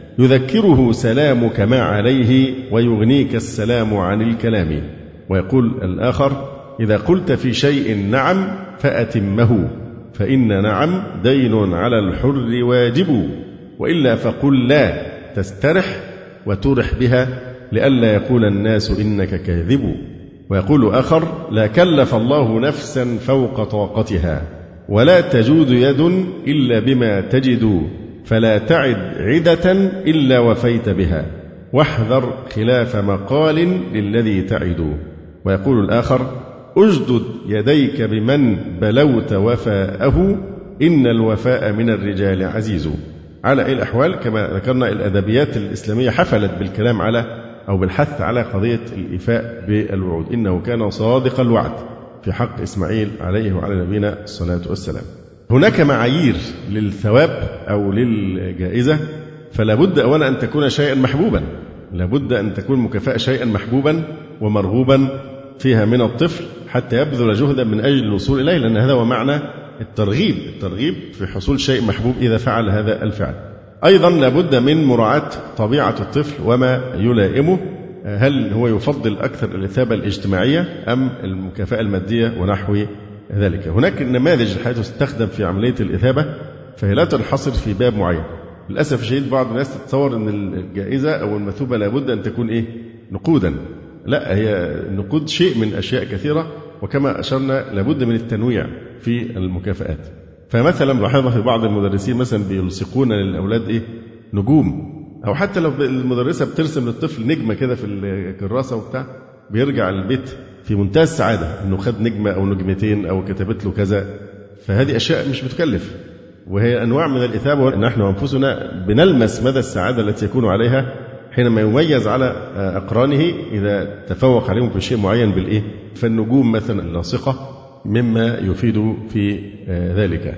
Speaker 2: يذكره سلامك ما عليه، ويغنيك السلام عن الكلام. ويقول الآخر: إذا قلت في شيء نعم فأتمه، فإن نعم دين على الحر واجب، وإلا فقل لا تسترح وترح بها، لئلا يقول الناس إنك كاذب. ويقول آخر: لا كلف الله نفسا فوق طاقتها، ولا تجود يد إلا بما تجد، فلا تعد عدة إلا وفيت بها، واحذر خلاف مقال للذي تعد. ويقول الآخر: أجدد يديك بمن بلوت وفاءه، إن الوفاء من الرجال عزيز. على أي الأحوال كما ذكرنا الأدبيات الإسلامية حفلت بالكلام على أو بالحث على قضية الإيفاء بالوعود. إنه كان صادق الوعد في حق إسماعيل عليه وعلى نبينا الصلاة والسلام. هناك معايير للثواب أو للجائزة، فلا بد أولا أن تكون شيئا محبوبا، لا بد أن تكون مكافأة شيئا محبوبا ومرغوبا فيها من الطفل حتى يبذل جهدا من أجل الوصول إليه، لأن هذا هو معنى الترغيب الترغيب في حصول شيء محبوب إذا فعل هذا الفعل. أيضا لابد من مراعاة طبيعة الطفل وما يلائمه، هل هو يفضل أكثر الإثابة الاجتماعية أم المكافأة المادية ونحو ذلك. هناك نماذج الحقيقة تستخدم في عملية الإثابة، فهي لا تنحصر في باب معين. للأسف الشديد بعض الناس تتصور أن الجائزة أو المثوبة لابد أن تكون إيه؟ نقودا. لا، هي النقود شيء من أشياء كثيرة، وكما أشرنا لابد من التنويع في المكافآت. فمثلا لاحظنا في بعض المدرسين مثلا بيلصقون للأولاد إيه؟ نجوم، أو حتى لو المدرسة بترسم للطفل نجمة كده في الكراسة وبتاع، بيرجع البيت في منتهى السعادة أنه خد نجمة أو نجمتين أو كتبت له كذا. فهذه أشياء مش بتكلف، وهي أنواع من الإثابة، وأن نحن أنفسنا بنلمس مدى السعادة التي يكون عليها حينما يميز على أقرانه إذا تفوق عليهم في شيء معين بالإيه؟ فالنجوم مثلا اللاصقة مما يفيد في ذلك.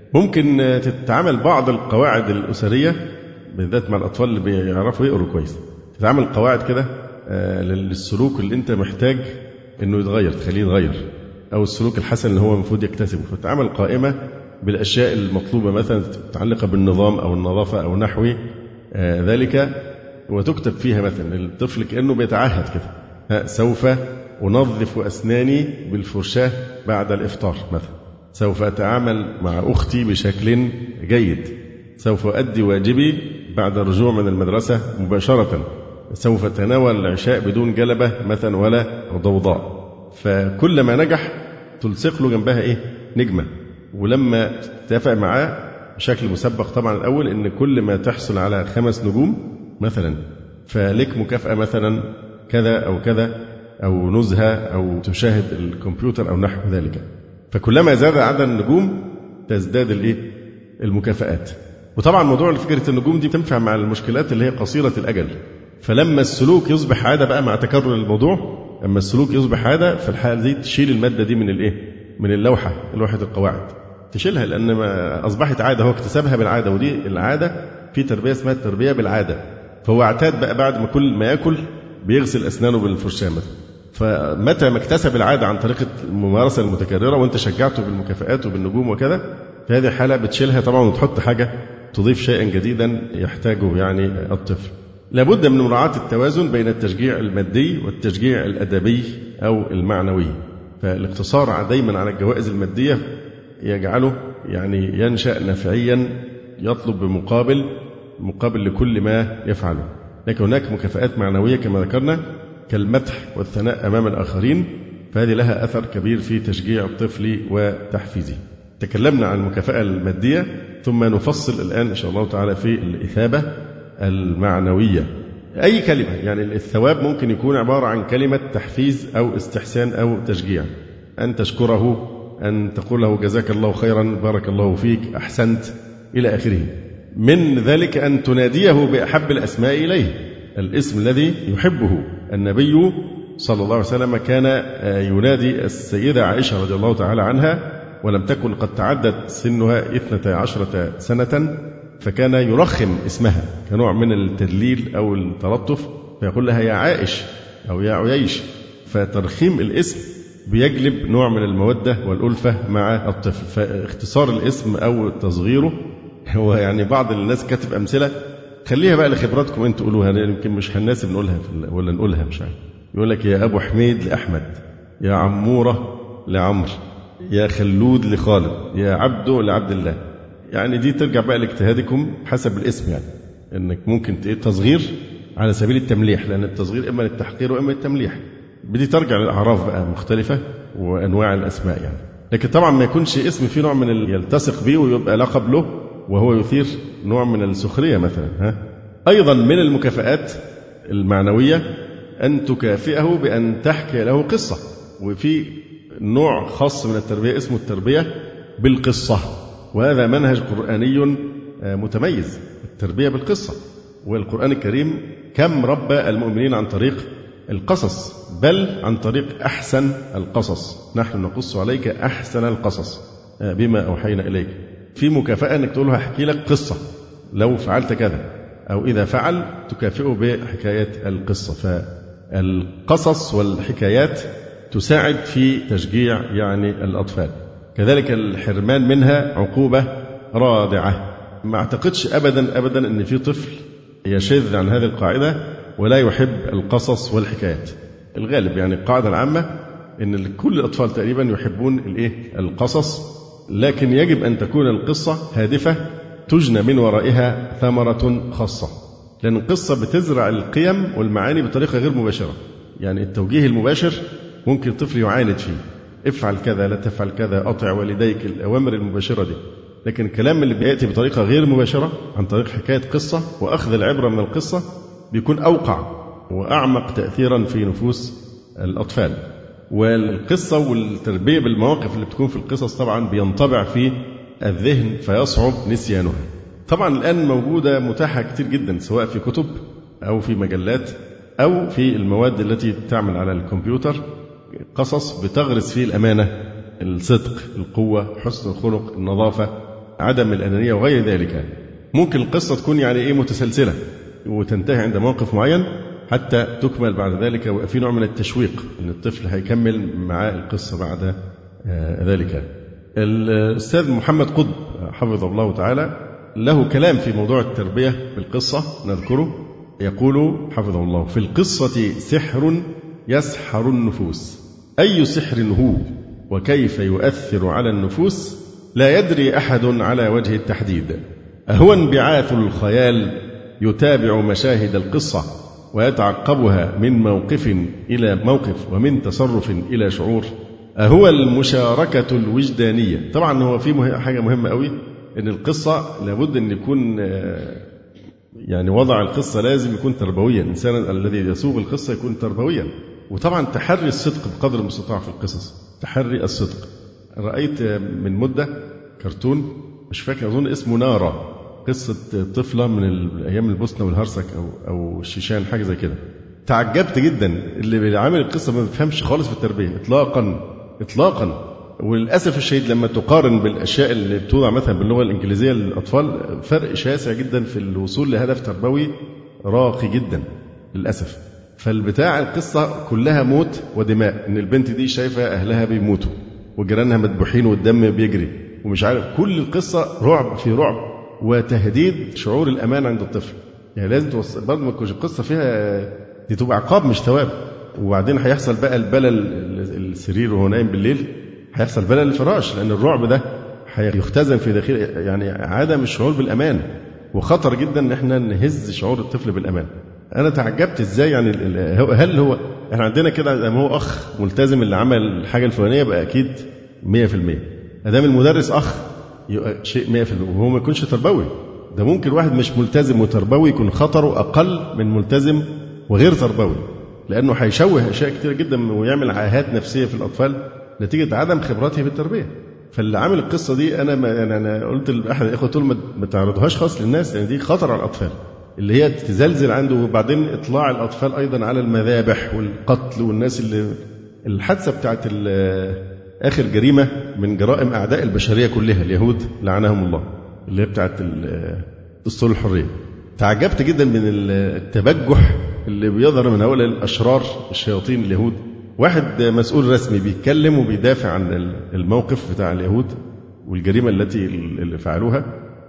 Speaker 2: ممكن تتعامل بعض القواعد الأسرية بالذات مع الأطفال اللي بيعرفوا يقروا كويس، تتعامل قواعد كده للسلوك اللي أنت محتاج إنه يتغير، تخليه يتغير، أو السلوك الحسن اللي هو المفروض يكتسبه، فتتعامل قائمة بالأشياء المطلوبة مثلا متعلقة بالنظام أو النظافة أو نحو ذلك، وتكتب فيها مثلا الطفل كأنه بيتعهد كده: سوف أنظف أسناني بالفرشاة بعد الإفطار مثلا، سوف أتعامل مع أختي بشكل جيد، سوف أؤدي واجبي بعد الرجوع من المدرسة مباشرة، سوف أتناول العشاء بدون جلبة مثلا ولا ضوضاء. فكلما نجح تلصق له جنبها إيه؟ نجمة. ولما تتفق معاه بشكل مسبق طبعا الأول إن كل ما تحصل على خمس نجوم مثلا فلك مكافأة مثلا كذا أو كذا، أو نزهة، أو تشاهد الكمبيوتر أو نحو ذلك. فكلما زاد عدد النجوم تزداد الإيه؟ المكافآت. وطبعا موضوع فكرة النجوم دي تنفع مع المشكلات اللي هي قصيرة الأجل. فلما السلوك يصبح عادة بقى مع تكرر الموضوع، أما السلوك يصبح عادة في الحالة دي تشيل المادة دي من الإيه؟ من اللوحة لوحة القواعد، تشيلها، لأن ما أصبحت عادة، هو اكتسبها بالعادة. ودي العادة في تربية اسمها التربية بالعادة. فهو اعتاد بقى بعد ما كل ما يأكل بيغسل أسنانه بالفرشاة مثلا. فمتى ما اكتسب العادة عن طريق الممارسة المتكررة وانت شجعته بالمكافآت وبالنجوم وكذا، في هذه الحالة بتشيلها طبعا وتحط حاجة تضيف شيئا جديدا يحتاجه يعني الطفل. لابد من مراعاة التوازن بين التشجيع المادي والتشجيع الأدبي أو المعنوي. فالاقتصار دايما على الجوائز المادية يجعله يعني ينشأ نفعيا يطلب بمقابل مقابل لكل ما يفعله. لكن هناك مكافآت معنوية كما ذكرنا كالمدح والثناء أمام الآخرين، فهذه لها أثر كبير في تشجيع الطفل وتحفيزه. تكلمنا عن المكافأة المادية، ثم نفصل الآن إن شاء الله تعالى في الإثابة المعنوية. أي كلمة، يعني الثواب ممكن يكون عبارة عن كلمة تحفيز أو استحسان أو تشجيع، أن تشكره، أن تقول له جزاك الله خيرا، بارك الله فيك، أحسنت، إلى آخره. من ذلك أن تناديه بأحب الأسماء إليه، الاسم الذي يحبه. النبي صلى الله عليه وسلم كان ينادي السيدة عائشة رضي الله تعالى عنها ولم تكن قد تعدت سنها اثنتا عشرة سنة، فكان يرخم اسمها كنوع من التدليل أو التلطف، فيقول لها يا عائش أو يا عييش، فترخيم الاسم بيجلب نوع من المودة والألفة مع الطفل. فاختصار الاسم أو تصغيره هو يعني بعض الناس كاتب أمثلة، خليها بقى لخبراتكم أنتوا قولوها، يمكن مش هنناسب نقولها ولا نقولها مش عارف. يقول لك يا أبو حميد لأحمد، يا عمورة لعمر، يا خلود لخالد، يا عبده لعبد الله. يعني دي ترجع بقى لاجتهادكم حسب الاسم، يعني انك ممكن تقول تصغير على سبيل التمليح، لأن التصغير إما للتحقير وإما للتمليح. بدي ترجع للأعراف بقى مختلفة وأنواع الأسماء يعني. لكن طبعا ما يكونش اسم فيه نوع من يلتصق به ويبقى لقب له وهو يثير نوع من السخرية مثلا. ها؟ أيضا من المكافآت المعنوية أن تكافئه بأن تحكي له قصة، وفي نوع خاص من التربية اسمه التربية بالقصة، وهذا منهج قرآني متميز، التربية بالقصة. والقرآن الكريم كم ربى المؤمنين عن طريق القصص، بل عن طريق أحسن القصص. نحن نقص عليك أحسن القصص بما أوحينا إليك. في مكافأة أنك تقول له أحكي لك قصة لو فعلت كذا، أو إذا فعل تكافئه بحكاية القصة. فالقصص والحكايات تساعد في تشجيع يعني الأطفال. كذلك الحرمان منها عقوبة رادعة. ما أعتقدش أبدا أبدا أن في طفل يشذ عن هذه القاعدة ولا يحب القصص والحكايات. الغالب يعني القاعدة العامة أن كل الأطفال تقريبا يحبون الإيه؟ القصص، لكن يجب أن تكون القصة هادفة تجنى من ورائها ثمرة خاصة، لأن القصة بتزرع القيم والمعاني بطريقة غير مباشرة. يعني التوجيه المباشر ممكن الطفل يعاند فيه، افعل كذا، لا تفعل كذا، أطع والديك، الأوامر المباشرة دي. لكن الكلام اللي بيأتي بطريقة غير مباشرة عن طريق حكاية قصة وأخذ العبرة من القصة بيكون أوقع وأعمق تأثيرا في نفوس الأطفال. والقصة والتربية بالمواقف اللي بتكون في القصص طبعا بينطبع في الذهن فيصعب نسيانها. طبعا الآن موجودة متاحة كتير جدا، سواء في كتب أو في مجلات أو في المواد التي تعمل على الكمبيوتر، قصص بتغرس فيه الأمانة، الصدق، القوة، حسن الخلق، النظافة، عدم الأنانية وغير ذلك. ممكن القصة تكون يعني إيه متسلسلة وتنتهي عند موقف معين حتى تكمل بعد ذلك، وفي نوع من التشويق أن الطفل هيكمل مع القصة بعد ذلك. الأستاذ محمد قطب حفظه الله تعالى له كلام في موضوع التربية بالقصة نذكره. يقول حفظه الله: في القصة سحر يسحر النفوس، أي سحر هو وكيف يؤثر على النفوس لا يدري أحد على وجه التحديد. أهو انبعاث الخيال يتابع مشاهد القصة ويتعقبها من موقف إلى موقف ومن تصرف إلى شعور. أهو المشاركة الوجدانية. طبعا هو في حاجة مهمة قوي، إن القصة لابد أن يكون يعني وضع القصة لازم يكون تربويا، الإنسان الذي يسوق القصة يكون تربويا. وطبعا تحري الصدق بقدر المستطاع في القصص، تحري الصدق. رأيت من مدة كرتون مش فاكر أظن اسمه نارا، قصة طفلة من أيام البوسنة والهرسك أو أو الشيشان حاجة زي كده. تعجبت جدا، اللي عامل القصة ما بيفهمش خالص في التربية إطلاقا إطلاقا. وللأسف الشديد لما تقارن بالأشياء اللي بتوضع مثلا باللغة الإنجليزية للأطفال، فرق شاسع جدا في الوصول لهدف تربوي راقي جدا للأسف. فالبتاع القصة كلها موت ودماء، إن البنت دي شايفة أهلها بيموتوا وجيرانها مذبوحين والدم بيجري ومش عارف، كل القصة رعب في رعب وتهديد شعور الأمان عند الطفل. يعني لازم توصل برضه ما تكونش القصة فيها دي تبقى عقاب مش ثواب. وبعدين هيحصل بقى البلل، السرير وهو نايم بالليل هيحصل بلل الفراش، لأن الرعب ده هيختزن في داخل يعني عدم الشعور بالأمان، وخطر جدا إن إحنا نهز شعور الطفل بالأمان. أنا تعجبت إزاي يعني هل هو إحنا عندنا كده زي ما هو أخ ملتزم اللي عمل الحاجة الفلانية بقى أكيد مية في المية، أدام المدرس أخ شيء مية في المية، وهو ما يكونش تربوي. ده ممكن واحد مش ملتزم وتربوي يكون خطره أقل من ملتزم وغير تربوي، لأنه هيشوه أشياء كتير جدا ويعمل عاهات نفسية في الأطفال نتيجة عدم خبرته في التربية. فاللي عامل القصة دي أنا ما يعني أنا قلت لأحد الإخوة قلت له ما تعرضهاش خالص للناس، لأن يعني دي خطر على الأطفال اللي هي تزلزل عنده. وبعدين إطلاع الأطفال أيضا على المذابح والقتل والناس اللي الحادثة بتاعت آخر جريمة من جرائم أعداء البشرية كلها اليهود لعنهم الله، اللي هي بتاعت الصلح الحرية. تعجبت جدا من التبجح اللي بيظهر من هؤلاء الأشرار الشياطين اليهود. واحد مسؤول رسمي بيتكلم وبيدافع عن الموقف بتاع اليهود والجريمة التي اللي فعلوها،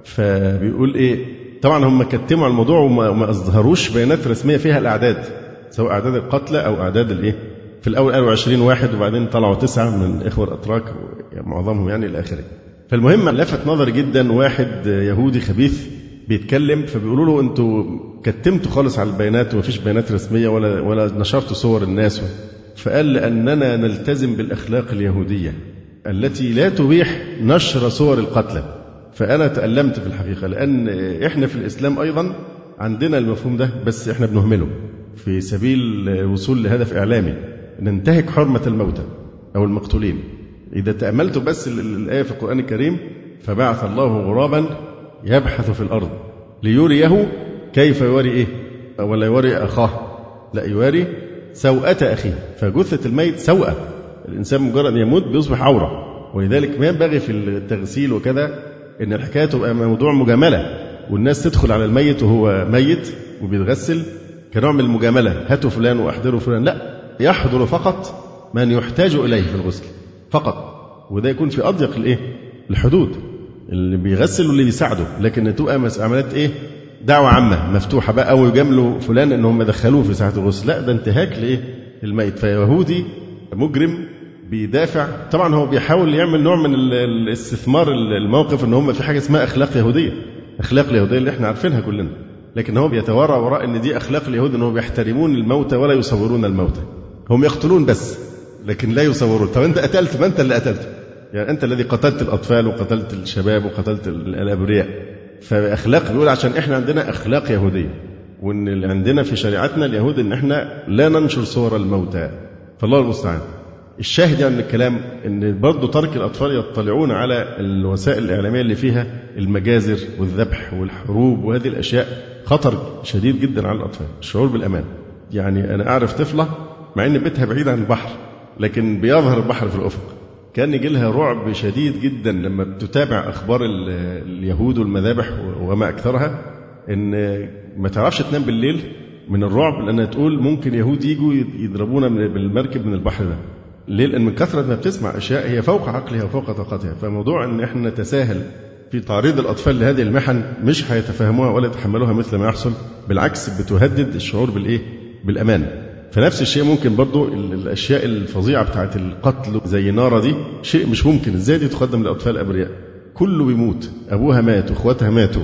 Speaker 2: فبيقول إيه طبعا هم كتموا على الموضوع وما أظهروش بيانات رسمية فيها الأعداد، سواء أعداد القتلى أو أعداد الإيه. في الأول قالوا عشرين واحد وبعدين طلعوا تسعة من إخوة الأتراك معظمهم يعني إلى آخره. فالمهم لفت نظري جدا واحد يهودي خبيث بيتكلم، فبيقولوا له أنتوا كتمتوا خالص على البيانات ومفيش بيانات رسمية ولا ولا نشرتوا صور الناس. فقال لأننا نلتزم بالأخلاق اليهودية التي لا تبيح نشر صور القتلى. فأنا تألمت في الحقيقة، لأن إحنا في الإسلام أيضا عندنا المفهوم ده، بس إحنا بنهمله في سبيل الوصول لهدف إعلامي ننتهك حرمة الموتى أو المقتولين. إذا تأملت بس الآية في القرآن الكريم فبعث الله غرابا يبحث في الأرض ليريه كيف يواري إيه ولا يواري أخاه، لا يواري سوءة أخيه. فجثة الميت سوءة، الإنسان مجرد يموت بيصبح عورة. ولذلك ما ينبغي في التغسيل وكذا إن الحكاية تبقى موضوع مجاملة والناس تدخل على الميت وهو ميت وبيتغسل كنوع من المجاملة، هاتوا فلان وأحضروا فلان. لا، يحضر فقط من يحتاج إليه في الغسل فقط، وده يكون في أضيق الإيه الحدود، اللي بيغسل واللي بيساعده. لكن تبقى عمليات إيه دعوة عامة مفتوحة بقى أو يجاملوا فلان إنهم دخلوه في ساعة الغسل، لا ده انتهاك لإيه الميت. فيهودي مجرم بيدافع، طبعا هو بيحاول يعمل نوع من الاستثمار الموقف ان هم في حاجه اسمها اخلاق يهوديه، اخلاق اليهوديه اللي احنا عارفينها كلنا، لكن هو بيتوارى وراء ان دي اخلاق اليهود، انهم بيحترمون الموتى ولا يصورون الموتى. هم يقتلون بس لكن لا يصورون. طب انت قتلت، ما انت اللي قتلت، يعني انت الذي قتلت الاطفال وقتلت الشباب وقتلت الابرياء. فاخلاق بيقول عشان احنا عندنا اخلاق يهوديه، وان اللي عندنا في شريعتنا اليهود ان احنا لا ننشر صور الموتى. فالله المستعان. الشاهد يعني من الكلام ان برضه ترك الاطفال يطلعون على الوسائل الاعلاميه اللي فيها المجازر والذبح والحروب وهذه الاشياء خطر شديد جدا على الاطفال. الشعور بالامان، يعني انا اعرف طفله مع ان بيتها بعيد عن البحر لكن بيظهر البحر في الافق، كان يجي لها رعب شديد جدا لما بتتابع اخبار اليهود والمذابح وما اكثرها، ان ما تعرفش تنام بالليل من الرعب، لانها تقول ممكن يهود يجوا يضربونا بالمركب من البحر ده. ليه؟ لأن من كثرة ما بتسمع أشياء هي فوق عقلها وفوق طاقتها. فموضوع أن إحنا نتساهل في تعريض الأطفال لهذه المحن مش هيتفهموها ولا يتحملوها مثل ما يحصل، بالعكس بتهدد الشعور بالإيه؟ بالأمان. فنفس الشيء ممكن برضو الأشياء الفظيعة بتاعت القتل زي نارة دي شيء مش ممكن، إزاي دي تقدم لأطفال أبرياء؟ كله بيموت، أبوها مات وأخواتها ماتوا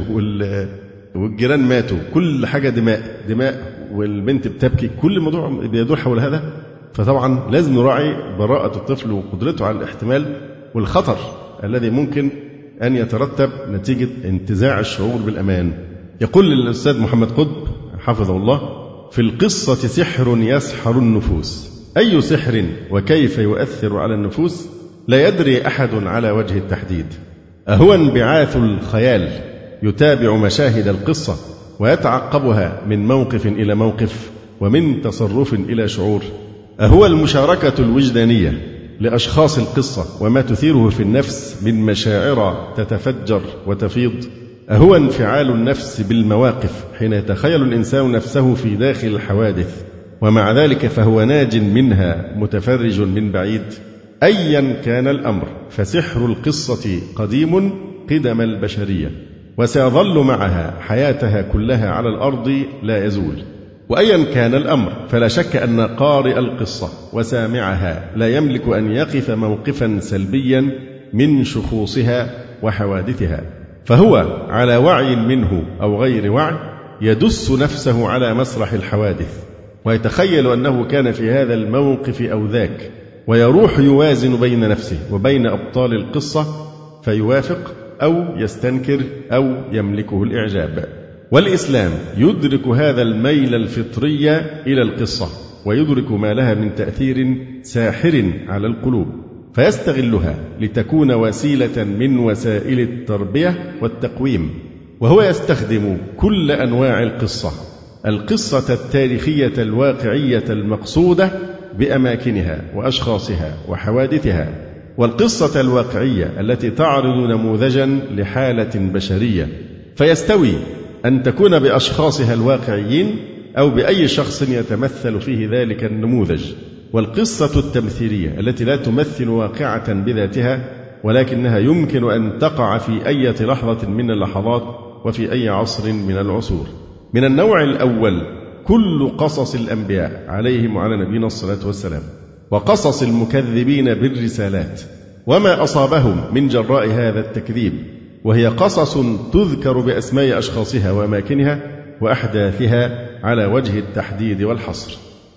Speaker 2: والجيران ماتوا، كل حاجة دماء دماء والبنت بتبكي، كل الموضوع بيدور حول هذا. فطبعا لازم نراعي براءة الطفل وقدرته على الاحتمال والخطر الذي ممكن أن يترتب نتيجة انتزاع الشعور بالأمان. يقول الأستاذ محمد قطب حفظه الله: في القصة سحر يسحر النفوس. أي سحر وكيف يؤثر على النفوس لا يدري أحد على وجه التحديد. أهو انبعاث الخيال يتابع مشاهد القصة ويتعقبها من موقف إلى موقف ومن تصرف إلى شعور؟ أهو المشاركة الوجدانية لأشخاص القصة وما تثيره في النفس من مشاعر تتفجر وتفيض؟ أهو انفعال النفس بالمواقف حين يتخيل الإنسان نفسه في داخل الحوادث ومع ذلك فهو ناج منها متفرج من بعيد؟ أيا كان الأمر فسحر القصة قديم قدم البشرية، وسيظل معها حياتها كلها على الأرض لا يزول. وأيا كان الأمر فلا شك أن قارئ القصة وسامعها لا يملك أن يقف موقفا سلبيا من شخوصها وحوادثها، فهو على وعي منه أو غير وعي يدس نفسه على مسرح الحوادث، ويتخيل أنه كان في هذا الموقف أو ذاك، ويروح يوازن بين نفسه وبين أبطال القصة فيوافق أو يستنكر أو يملكه الإعجاب. والإسلام يدرك هذا الميل الفطري إلى القصة، ويدرك ما لها من تأثير ساحر على القلوب، فيستغلها لتكون وسيلة من وسائل التربية والتقويم. وهو يستخدم كل أنواع القصة، القصة التاريخية الواقعية المقصودة بأماكنها وأشخاصها وحوادثها، والقصة الواقعية التي تعرض نموذجا لحالة بشرية، فيستوي أن تكون بأشخاصها الواقعيين أو بأي شخص يتمثل فيه ذلك النموذج. والقصة التمثيلية التي لا تمثل واقعة بذاتها، ولكنها يمكن أن تقع في أي لحظة من اللحظات وفي أي عصر من العصور. من النوع الأول كل قصص الأنبياء عليهم وعلى نبينا الصلاة والسلام، وقصص المكذبين بالرسالات وما أصابهم من جراء هذا التكذيب، وهي قصص تذكر بأسماء أشخاصها وأماكنها وأحداثها على وجه التحديد والحصر: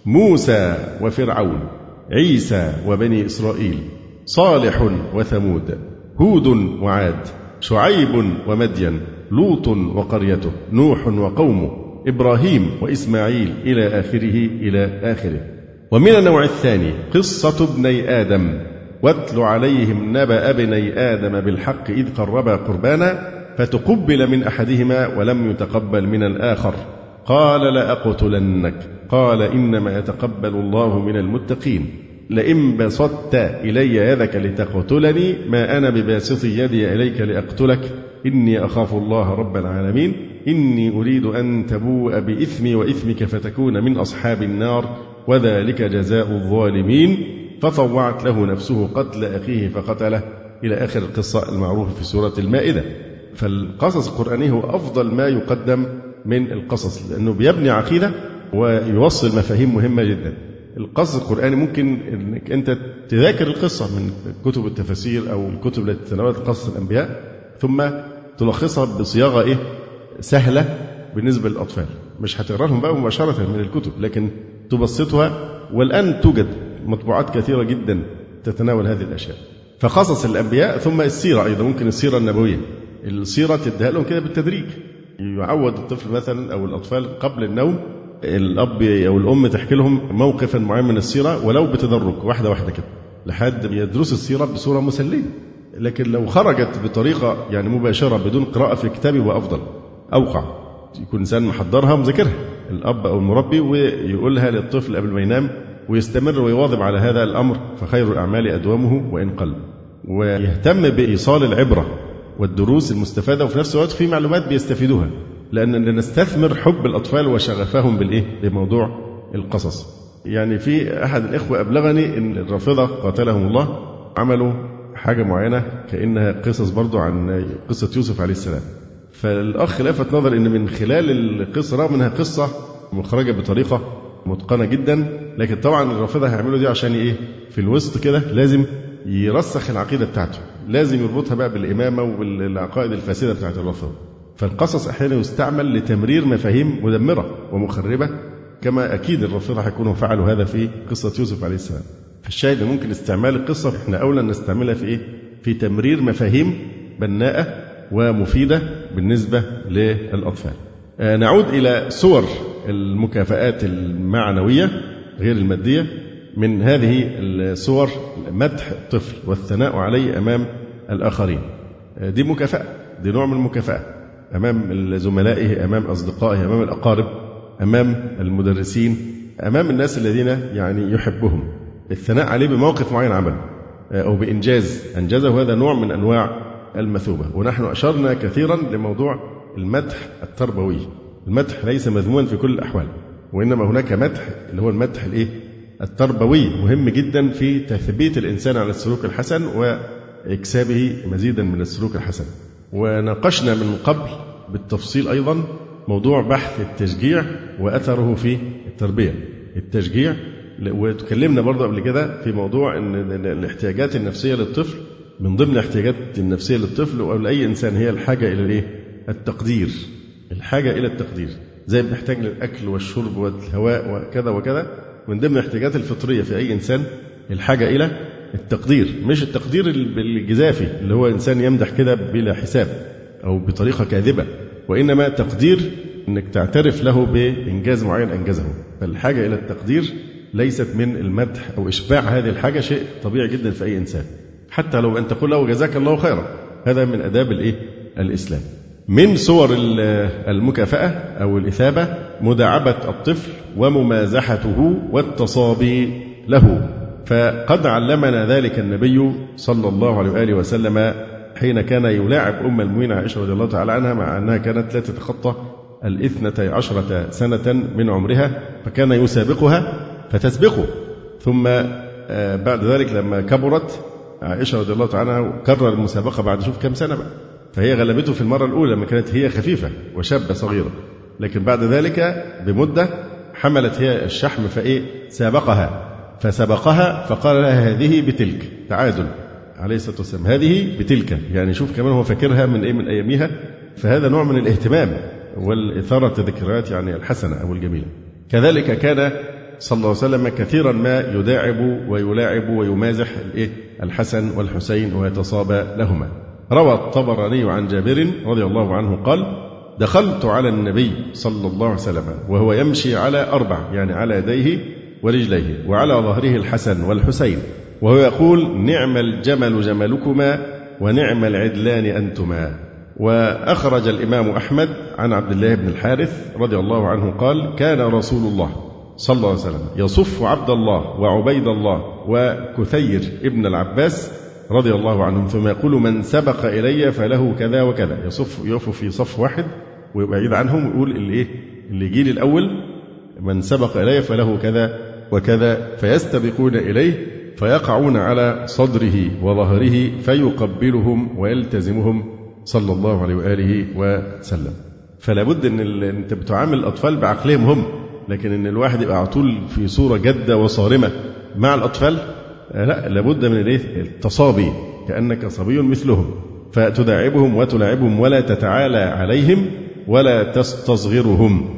Speaker 2: موسى وفرعون، عيسى وبني إسرائيل، صالح وثمود، هود وعاد، شعيب ومدين، لوط وقريته، نوح وقومه، إبراهيم وإسماعيل إلى آخره إلى آخره. ومن النوع الثاني قصة ابني آدم: واتل عليهم نبأ ابني آدم بالحق إذ قربا قربانا فتقبل من أحدهما ولم يتقبل من الآخر قال لأقتلنك قال إنما يتقبل الله من المتقين لئن بسطت إلي يدك لتقتلني ما أنا بباسط يدي إليك لأقتلك إني أخاف الله رب العالمين إني أريد أن تبوء بإثمي وإثمك فتكون من أصحاب النار وذلك جزاء الظالمين فطوعت له نفسه قتل أخيه فقتله إلى آخر القصة المعروفة في سورة المائدة. فالقصص القرآني هو أفضل ما يقدم من القصص، لأنه بيبني عقيدة ويوصل مفاهيم مهمة جدا. القصص القرآني ممكن أنك أنت تذاكر القصة من كتب التفاسير أو الكتب التي تناولت قصص الأنبياء ثم تلخصها بصياغة إيه سهلة بالنسبة للأطفال، مش هتقرأ لهم بقى مباشرة من الكتب لكن تبسطها. والآن توجد مطبوعات كثيرة جدا تتناول هذه الأشياء. فقصص الأنبياء ثم السيرة أيضا، ممكن السيرة النبوية، السيرة تديها لهم كده بالتدريج، يعود الطفل مثلا أو الأطفال قبل النوم الأب أو الأم تحكي لهم موقفا معين من السيرة ولو بتدرج واحدة واحدة كده لحد يدرس السيرة بصورة مسلية. لكن لو خرجت بطريقة يعني مباشرة بدون قراءة في كتاب هو أفضل أوقع، يكون إنسان محضرها مذاكرها الأب أو المربي ويقولها للطفل قبل ما ينام ويستمر ويواظب على هذا الأمر، فخير الأعمال أدومه وإن قل. ويهتم بإيصال العبرة والدروس المستفادة وفي نفس الوقت في معلومات بيستفيدوها، لأن نستثمر حب الأطفال وشغفهم بالإيه بموضوع القصص. يعني في أحد الإخوة أبلغني أن الرافضة قاتلهم الله عملوا حاجة معينة كأنها قصص برضو عن قصة يوسف عليه السلام. فالأخ لفت نظر أن من خلال القصة رغم أنها قصة مخرجة بطريقة متقنة جدا، لكن طبعا الرافضة هيعملوا دي عشان إيه في الوسط كده لازم يرسخ العقيدة بتاعته، لازم يربطها بقى بالإمامة وبالعقائد الفاسدة بتاعت الرافضة. فالقصص أحيانا يستعمل لتمرير مفاهيم مدمرة ومخربة، كما أكيد الرافضة هيكونوا فعلوا هذا في قصة يوسف عليه السلام. فالشاهد ممكن استعمال القصة إحنا أولا نستعملها في إيه؟ في تمرير مفاهيم بناءة ومفيدة بالنسبة للأطفال. آه نعود إلى صور المكافآت المعنوية غير المادية. من هذه الصور مدح الطفل والثناء عليه أمام الآخرين، آه دي مكافأة، دي نوع من المكافأة أمام زملائه، أمام أصدقائه، أمام الأقارب، أمام المدرسين، أمام الناس الذين يعني يحبهم. الثناء عليه بموقف معين عمله أو بإنجاز أنجزه، هذا نوع من أنواع المثوبة. ونحن أشرنا كثيرا لموضوع المدح التربوي. المدح ليس مذموما في كل الأحوال، وإنما هناك مدح اللي هو المدح الإيه التربوي مهم جدا في تثبيت الإنسان على السلوك الحسن وإكسابه مزيدا من السلوك الحسن. وناقشنا من قبل بالتفصيل أيضا موضوع بحث التشجيع وأثره في التربية. التشجيع، وتكلمنا برضو قبل كده في موضوع أن الاحتياجات النفسية للطفل من ضمن احتياجات النفسية للطفل أو لأي إنسان هي الحاجة إلى الإيه؟ التقدير. الحاجة إلى التقدير زي بنحتاج للأكل والشرب والهواء وكذا وكذا. من ضمن الاحتياجات الفطرية في أي إنسان الحاجة إلى التقدير، مش التقدير الجزافي اللي هو إنسان يمدح كده بلا حساب أو بطريقة كاذبة، وإنما تقدير إنك تعترف له بإنجاز معين أنجزه. فالحاجة إلى التقدير ليست من المدح أو إشباع هذه الحاجة، شيء طبيعي جدا في أي إنسان، حتى لو أن تقول له جزاك الله خيرا. هذا من آداب الإيه؟ الإسلام. من صور المكافأة أو الإثابة مداعبة الطفل وممازحته والتصابي له، فقد علمنا ذلك النبي صلى الله عليه وآله وسلم حين كان يلاعب أم المؤمنين عائشة رضي الله تعالى عنها، مع أنها كانت لا تتخطى الاثنتي عشرة سنة من عمرها، فكان يسابقها فتسبقه. ثم بعد ذلك لما كبرت عائشة رضي الله تعالى عنها كرر المسابقة بعد شوف كم سنة بقى، فهي غلبته في المرة الأولى لما كانت هي خفيفة وشابة صغيرة، لكن بعد ذلك بمدة حملت هي الشحم فإيه سابقها فسبقها فقال لها هذه بتلك، تعادل عليه الصلاة والسلام، هذه بتلك، يعني شوف كمان هو فاكرها من إيه من أيامها. فهذا نوع من الاهتمام والإثارة الذكريات يعني الحسنة أو الجميلة. كذلك كان صلى الله عليه وسلم كثيرا ما يداعب ويلاعب ويمازح الحسن والحسين ويتصابى لهما. روى الطبراني عن جابر رضي الله عنه قال: دخلت على النبي صلى الله عليه وسلم وهو يمشي على أربع، يعني على يديه ورجليه، وعلى ظهره الحسن والحسين، وهو يقول: نعم الجمل جملكما ونعم العدلان أنتما. وأخرج الإمام أحمد عن عبد الله بن الحارث رضي الله عنه قال: كان رسول الله صلى الله عليه وسلم يصف عبد الله وعبيد الله وكثير ابن العباس رضي الله عنهم، ثم يقول: من سبق إلي فله كذا وكذا. يصف يقف في صف واحد ويبعد عنهم ويقول اللي إيه اللي يجي لي الأول من سبق إلي فله كذا وكذا، فيستبقون إليه فيقعون على صدره وظهره فيقبلهم ويلتزمهم صلى الله عليه وآله وسلم. فلا بد أن أنت بتعامل الأطفال بعقلهم هم، لكن أن الواحد يبقى على طول في صورة جادة وصارمة مع الأطفال، لا، لابد من التصابي كأنك صبي مثلهم، فتداعبهم وتلاعبهم ولا تتعالى عليهم ولا تستصغرهم.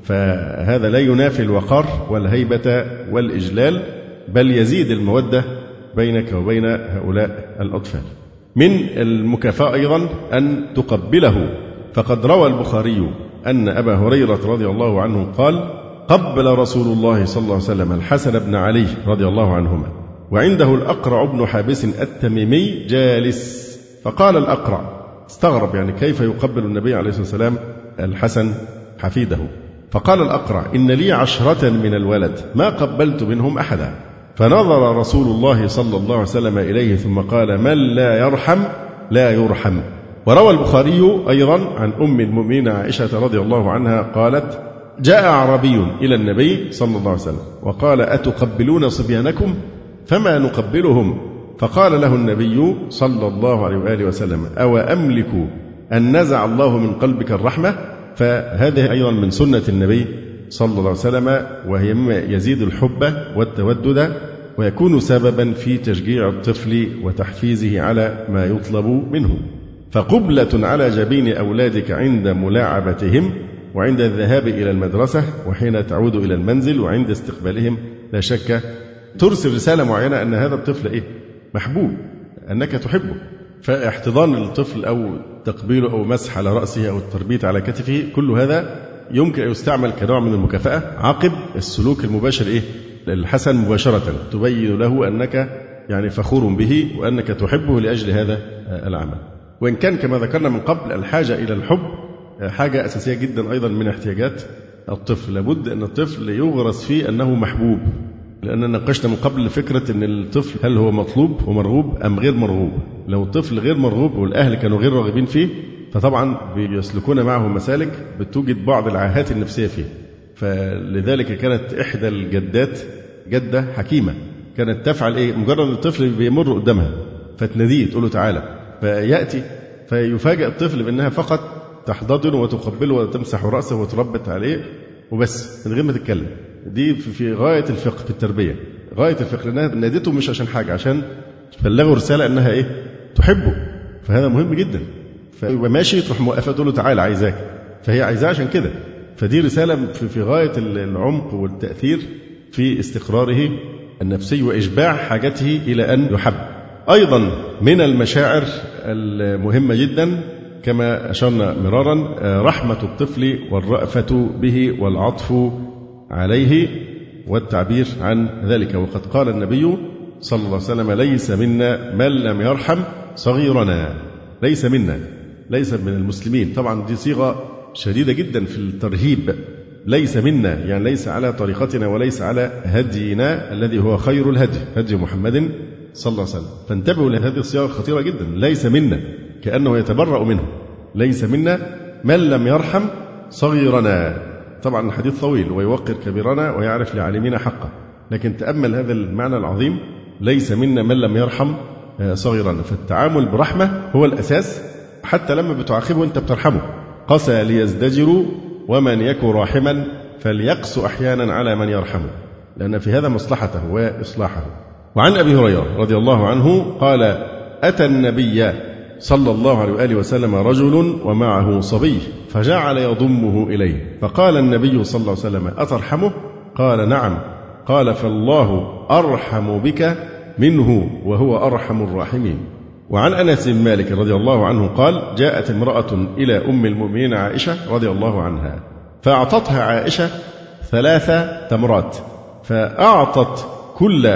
Speaker 2: فهذا لا ينافي الوقار والهيبة والإجلال، بل يزيد المودة بينك وبين هؤلاء الأطفال. من المكافأة أيضا أن تقبله، فقد روى البخاري أن أبا هريرة رضي الله عنه قال: قبل رسول الله صلى الله عليه وسلم الحسن بن علي رضي الله عنهما وعنده الأقرع بن حابس التميمي جالس، فقال الأقرع، استغرب يعني كيف يقبل النبي عليه الصلاة والسلام الحسن حفيده، فقال الأقرع: إن لي عشرة من الولد ما قبلت منهم أحدا. فنظر رسول الله صلى الله عليه وسلم إليه ثم قال: من لا يرحم لا يرحم. وروى البخاري أيضا عن أم المؤمنين عائشة رضي الله عنها قالت: جاء أعرابي إلى النبي صلى الله عليه وسلم وقال: أتقبلون صبيانكم؟ فما نقبلهم. فقال له النبي صلى الله عليه وآله وسلم: أو أملك أن نزع الله من قلبك الرحمة؟ فهذه أيضا من سنة النبي صلى الله عليه وسلم، وهي مما يزيد الحب والتودد ويكون سببا في تشجيع الطفل وتحفيزه على ما يطلب منه. فقبلة على جبين أولادك عند ملاعبتهم وعند الذهاب إلى المدرسة وحين تعود إلى المنزل وعند استقبالهم لا شك ترسل رسالة معينة أن هذا الطفل إيه؟ محبوب، أنك تحبه. فاحتضان الطفل أو تقبيله أو مسح على رأسه أو التربيت على كتفه، كل هذا يمكن أن يستعمل كنوع من المكافأة عقب السلوك المباشر إيه؟ الحسن مباشرة، تبين له أنك يعني فخور به وأنك تحبه لأجل هذا العمل. وإن كان كما ذكرنا من قبل الحاجة إلى الحب حاجة أساسية جدا أيضا من احتياجات الطفل، لابد أن الطفل يغرس فيه أنه محبوب، لأننا ناقشنا من قبل فكرة أن الطفل هل هو مطلوب ومرغوب أم غير مرغوب. لو الطفل غير مرغوب والأهل كانوا غير راغبين فيه، فطبعا بيسلكون معه مسالك بتوجد بعض العاهات النفسية فيه. فلذلك كانت إحدى الجدات جدة حكيمة كانت تفعل إيه؟ مجرد الطفل بيمر قدامها فتناديه تقول له تعالى، فيأتي فيفاجأ الطفل بأنها فقط تحتضنه وتقبله وتمسح رأسه وتربت عليه وبس من غير ما تتكلم. دي في غاية الفقه في التربية، غاية الفقه، لأنها نادته مش عشان حاجة، عشان تبلغه رسالة أنها إيه؟ تحبه، فهذا مهم جدا. فيبقى ماشي تروح موقفة تقول له تعالى عايزاك، فهي عايزاه عشان كده. فدي رسالة في غاية العمق والتأثير في استقراره النفسي وإشباع حاجته إلى أن يحب. أيضا من المشاعر المهمة جدا كما أشرنا مرارا رحمة الطفل والرأفة به والعطف عليه والتعبير عن ذلك. وقد قال النبي صلى الله عليه وسلم: ليس منا من لم يرحم صغيرنا. ليس منا، ليس من المسلمين. طبعا دي صيغة شديدة جدا في الترهيب. ليس منا يعني ليس على طريقتنا وليس على هدينا الذي هو خير الهدي، هدي محمد صلى الله عليه وسلم. فانتبهوا لهذه الصيغة خطيرة جدا. ليس منا كأنه يتبرأ منه. ليس منا من لم يرحم صغيرنا. طبعا الحديث طويل ويوقر كبيرنا ويعرف لعالمين حقه، لكن تأمل هذا المعنى العظيم: ليس منا من لم يرحم صغيرنا. فالتعامل برحمة هو الأساس، حتى لما بتعاقبه أنت بترحمه. قسى ليزدجروا ومن يكن راحما فليقس أحيانا على من يرحمه، لأن في هذا مصلحته وإصلاحه. وعن أبي هريرة رضي الله عنه قال: أتى النبي صلى الله عليه وآله وسلم رجل ومعه صبي فجعل يضمه إليه، فقال النبي صلى الله عليه وسلم: أترحمه؟ قال: نعم. قال: فالله أرحم بك منه وهو أرحم الراحمين. وعن أنس بن مالك رضي الله عنه قال: جاءت امرأة إلى أم المؤمنين عائشة رضي الله عنها فأعطتها عائشة ثلاث تمرات، فأعطت كل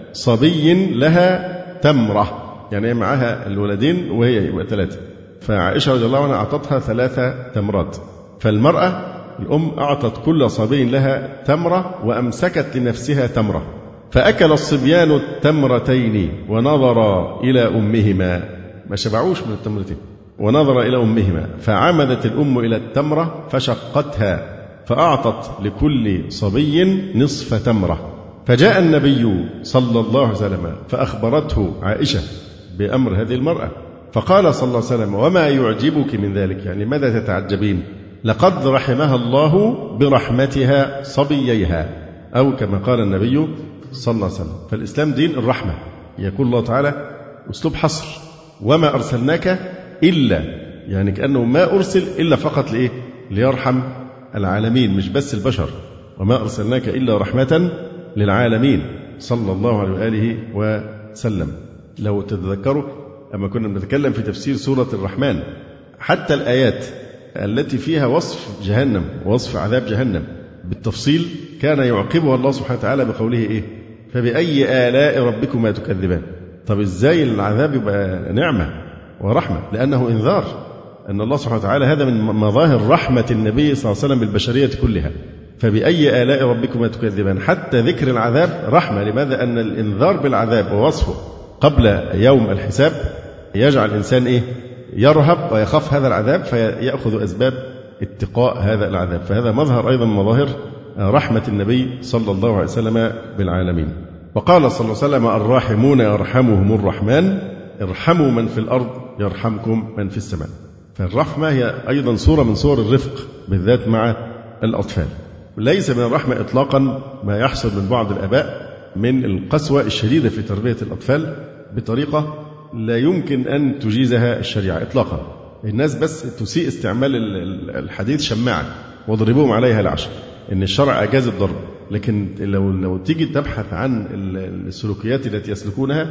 Speaker 2: صبي لها تمرة، يعني معها الولدين وهي يبقى ثلاثة. فعائشة رضي الله عنها أعطتها ثلاث تمرات، فالمرأة الأم أعطت كل صبي لها تمرة وأمسكت لنفسها تمرة، فأكل الصبيان التمرتين ونظر إلى أمهما، ما شبعوش من التمرتين، ونظر إلى أمهما، فعمدت الأم إلى التمرة فشقتها فأعطت لكل صبي نصف تمرة. فجاء النبي صلى الله عليه وسلم فأخبرته عائشة بأمر هذه المرأة، فقال صلى الله عليه وسلم: وما يعجبك من ذلك؟ يعني ماذا تتعجبين؟ لقد رحمها الله برحمتها صبييها، أو كما قال النبي صلى الله عليه وسلم. فالإسلام دين الرحمة. يقول الله تعالى أسلوب حصر: وما أرسلناك إلا، يعني كأنه ما أرسل إلا فقط لإيه؟ ليرحم العالمين، مش بس البشر. وما أرسلناك إلا رحمة للعالمين صلى الله عليه وآله وسلم. لو تتذكروا أما كنا بنتكلم في تفسير سورة الرحمن، حتى الآيات التي فيها وصف جهنم ووصف عذاب جهنم بالتفصيل كان يعقبها الله سبحانه وتعالى بقوله إيه؟ فبأي آلاء ربكما تكذبان. طب إزاي العذاب يبقى نعمة ورحمة؟ لأنه إنذار، أن الله سبحانه وتعالى هذا من مظاهر رحمة النبي صلى الله عليه وسلم بالبشرية كلها. فبأي آلاء ربكما تكذبان، حتى ذكر العذاب رحمة. لماذا؟ أن الإنذار بالعذاب ووصفه قبل يوم الحساب يجعل الإنسان إيه؟ يرهب ويخاف هذا العذاب فيأخذ أسباب اتقاء هذا العذاب. فهذا مظهر أيضا مظاهر رحمة النبي صلى الله عليه وسلم بالعالمين. وقال صلى الله عليه وسلم: الراحمون يرحمهم الرحمن ارحموا من في الأرض يرحمكم من في السماء. فالرحمة هي أيضا صورة من صور الرفق بالذات مع الأطفال. ليس من الرحمة إطلاقا ما يحصل من بعض الآباء من القسوة الشديدة في تربية الأطفال بطريقة لا يمكن أن تجيزها الشريعة إطلاقا. الناس بس تسيء استعمال الحديث شماعة واضربوهم عليها العشر، إن الشرع أجاز الضرب، لكن لو لو تيجي تبحث عن السلوكيات التي يسلكونها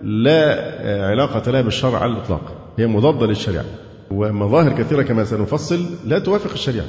Speaker 2: لا علاقة لها بالشرع على الإطلاق، هي مضادة للشريعة، ومظاهر كثيرة كما سنفصل لا توافق الشريعة.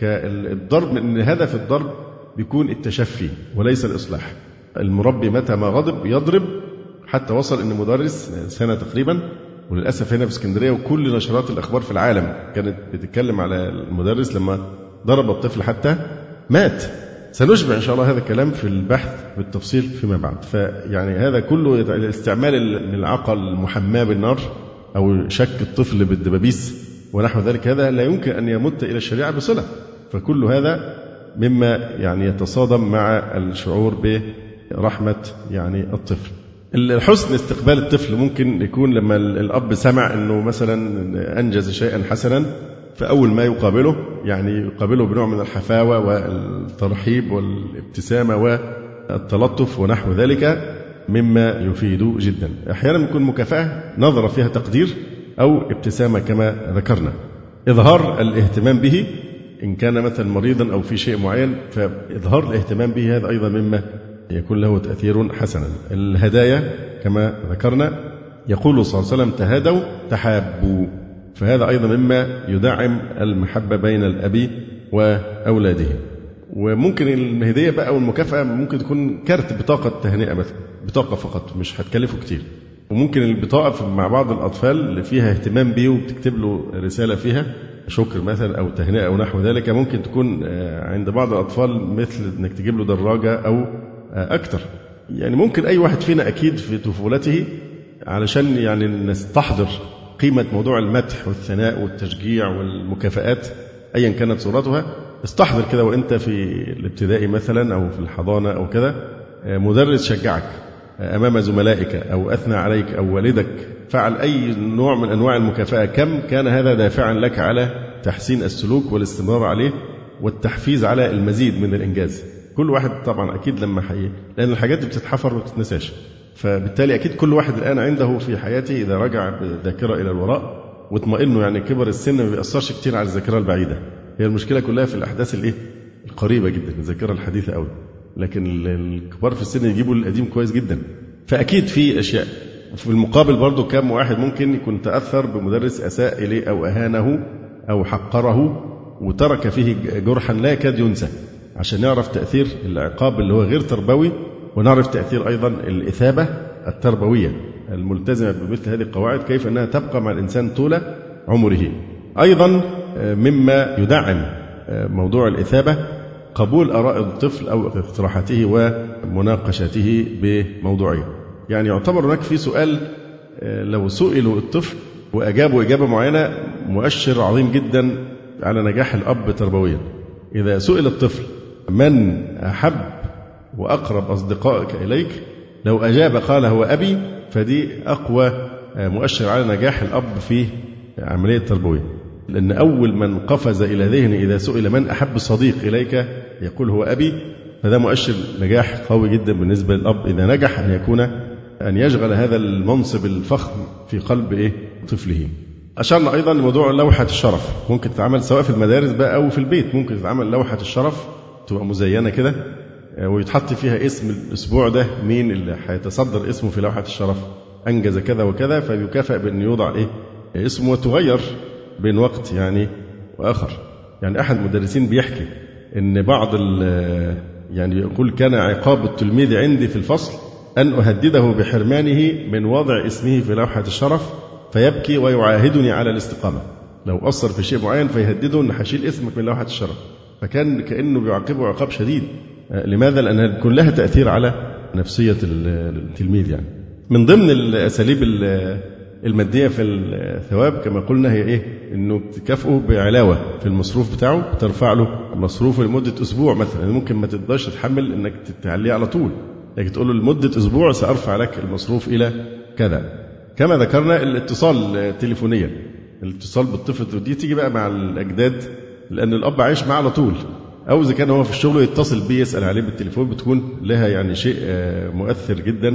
Speaker 2: كالضرب، إن هدف الضرب بيكون التشفي وليس الإصلاح. المربي متى ما غضب يضرب، حتى وصل إن مدرس سنة تقريبا، وللأسف هنا في اسكندرية وكل نشرات الأخبار في العالم كانت بتتكلم على المدرس لما ضرب الطفل حتى مات. سنشبع إن شاء الله هذا الكلام في البحث بالتفصيل فيما بعد. فيعني هذا كله استعمال العقل المحماة بالنار أو شك الطفل بالدبابيس ونحو ذلك، هذا لا يمكن أن يمت إلى الشريعة بصلة. فكل هذا مما يعني يتصادم مع الشعور برحمة يعني الطفل. الحسن استقبال الطفل ممكن يكون لما الأب سمع أنه مثلا أنجز شيئا حسنا، فأول ما يقابله يعني يقابله بنوع من الحفاوة والترحيب والابتسامة والتلطف ونحو ذلك، مما يفيد جدا. أحيانا يكون مكافأة نظرة فيها تقدير أو ابتسامة كما ذكرنا. إظهار الاهتمام به إن كان مثلا مريضا أو في شيء معين، فإظهار الاهتمام به هذا أيضا مما يكون له تأثير حسنا. الهدايا كما ذكرنا، يقول صلى الله عليه وسلم تهادوا تحابوا، فهذا أيضا مما يدعم المحبة بين الأب وأولاده. وممكن الهدية بقى والمكافأة ممكن تكون كارت بطاقة تهنئة مثلا، بطاقة فقط مش هتكلفه كتير. وممكن البطاقة مع بعض الأطفال اللي فيها اهتمام بيه وبتكتب له رسالة فيها شكر مثلا أو تهنئة أو نحو ذلك، ممكن تكون عند بعض الأطفال مثل إنك تجيب له دراجة أو أكتر. يعني ممكن أي واحد فينا أكيد في طفولته علشان يعني نستحضر قيمة موضوع المدح والثناء والتشجيع والمكافآت أيا كانت صورتها، استحضر كده وأنت في الابتدائي مثلا أو في الحضانة أو كذا، مدرس شجعك أمام زملائك أو أثنى عليك أو والدك فعل أي نوع من أنواع المكافأة، كم كان هذا دافعا لك على تحسين السلوك والاستمرار عليه والتحفيز على المزيد من الإنجاز. كل واحد طبعا أكيد لما حي... لأن الحاجات دي بتتحفر وبتتنساش، فبالتالي أكيد كل واحد الآن عنده في حياته إذا رجع بالذاكرة إلى الوراء واطمئنه، يعني كبر السن ما بيأثرش كتير على الذاكرة البعيدة. هي المشكلة كلها في الأحداث الإيه القريبة جدا، الذاكرة الحديثة أوي، لكن الكبار في السن يجيبوا القديم كويس جدا. فأكيد في أشياء. في المقابل برضو كم واحد ممكن يكون تأثر بمدرس أساء إليه أو أهانه أو حقره وترك فيه جرحا لا يكاد ينسى، عشان نعرف تأثير العقاب اللي هو غير تربوي، ونعرف تأثير أيضا الإثابة التربوية الملتزمة بمثل هذه القواعد كيف أنها تبقى مع الإنسان طول عمره. أيضا مما يدعم موضوع الإثابة قبول آراء الطفل أو اقتراحاته ومناقشته بموضوعية. يعني يعتبر هناك في سؤال لو سئلوا الطفل وأجابوا إجابة معينة مؤشر عظيم جدا على نجاح الأب تربويا. إذا سئل الطفل من أحب وأقرب أصدقائك إليك، لو أجاب قال هو أبي، فدي أقوى مؤشر على نجاح الأب في عملية تربوية. لأن أول من قفز إلى ذهنه إذا سئل من أحب صديق إليك يقول هو أبي، فده مؤشر نجاح قوي جدا بالنسبة للأب إذا نجح أن يكون أن يشغل هذا المنصب الفخم في قلب إيه طفله. أشرنا أيضا لموضوع لوحة الشرف، ممكن تتعمل سواء في المدارس بقى أو في البيت. ممكن تتعمل لوحة الشرف تبقى مزينة كده ويتحط فيها اسم الأسبوع ده، مين اللي هيتصدر اسمه في لوحة الشرف، أنجز كذا وكذا، فيكافئ بأن يوضع إيه اسمه، وتغير بين وقت يعني وآخر. يعني أحد المدرسين بيحكي إن بعض يعني يقول كان عقاب التلميذ عندي في الفصل أن أهدده بحرمانه من وضع اسمه في لوحة الشرف فيبكي ويعاهدني على الاستقامة. لو أثر في شيء معين فيهدده أن هشيل اسمك من لوحة الشرف، فكان كأنه بيعاقبه عقاب شديد. لماذا؟ لأن كلها تأثير على نفسية التلميذ. يعني من ضمن الأساليب المادية في الثواب كما قلنا هي إيه؟ إنه تكافئه بعلاوة في المصروف بتاعه، ترفع له مصروفه لمدة أسبوع مثلا. ممكن ما تقدرش تتحمل إنك تعليه على طول، لكن تقول له لمدة أسبوع سأرفع لك المصروف إلى كذا. كما ذكرنا الاتصال تليفونيا، الاتصال بالطفل دي تيجي بقى مع الأجداد، لأن الأب عايش معه على طول، أو إذا كان هو في الشغل يتصل بيه يسأل عليه بالتليفون، بتكون لها يعني شيء مؤثر جدا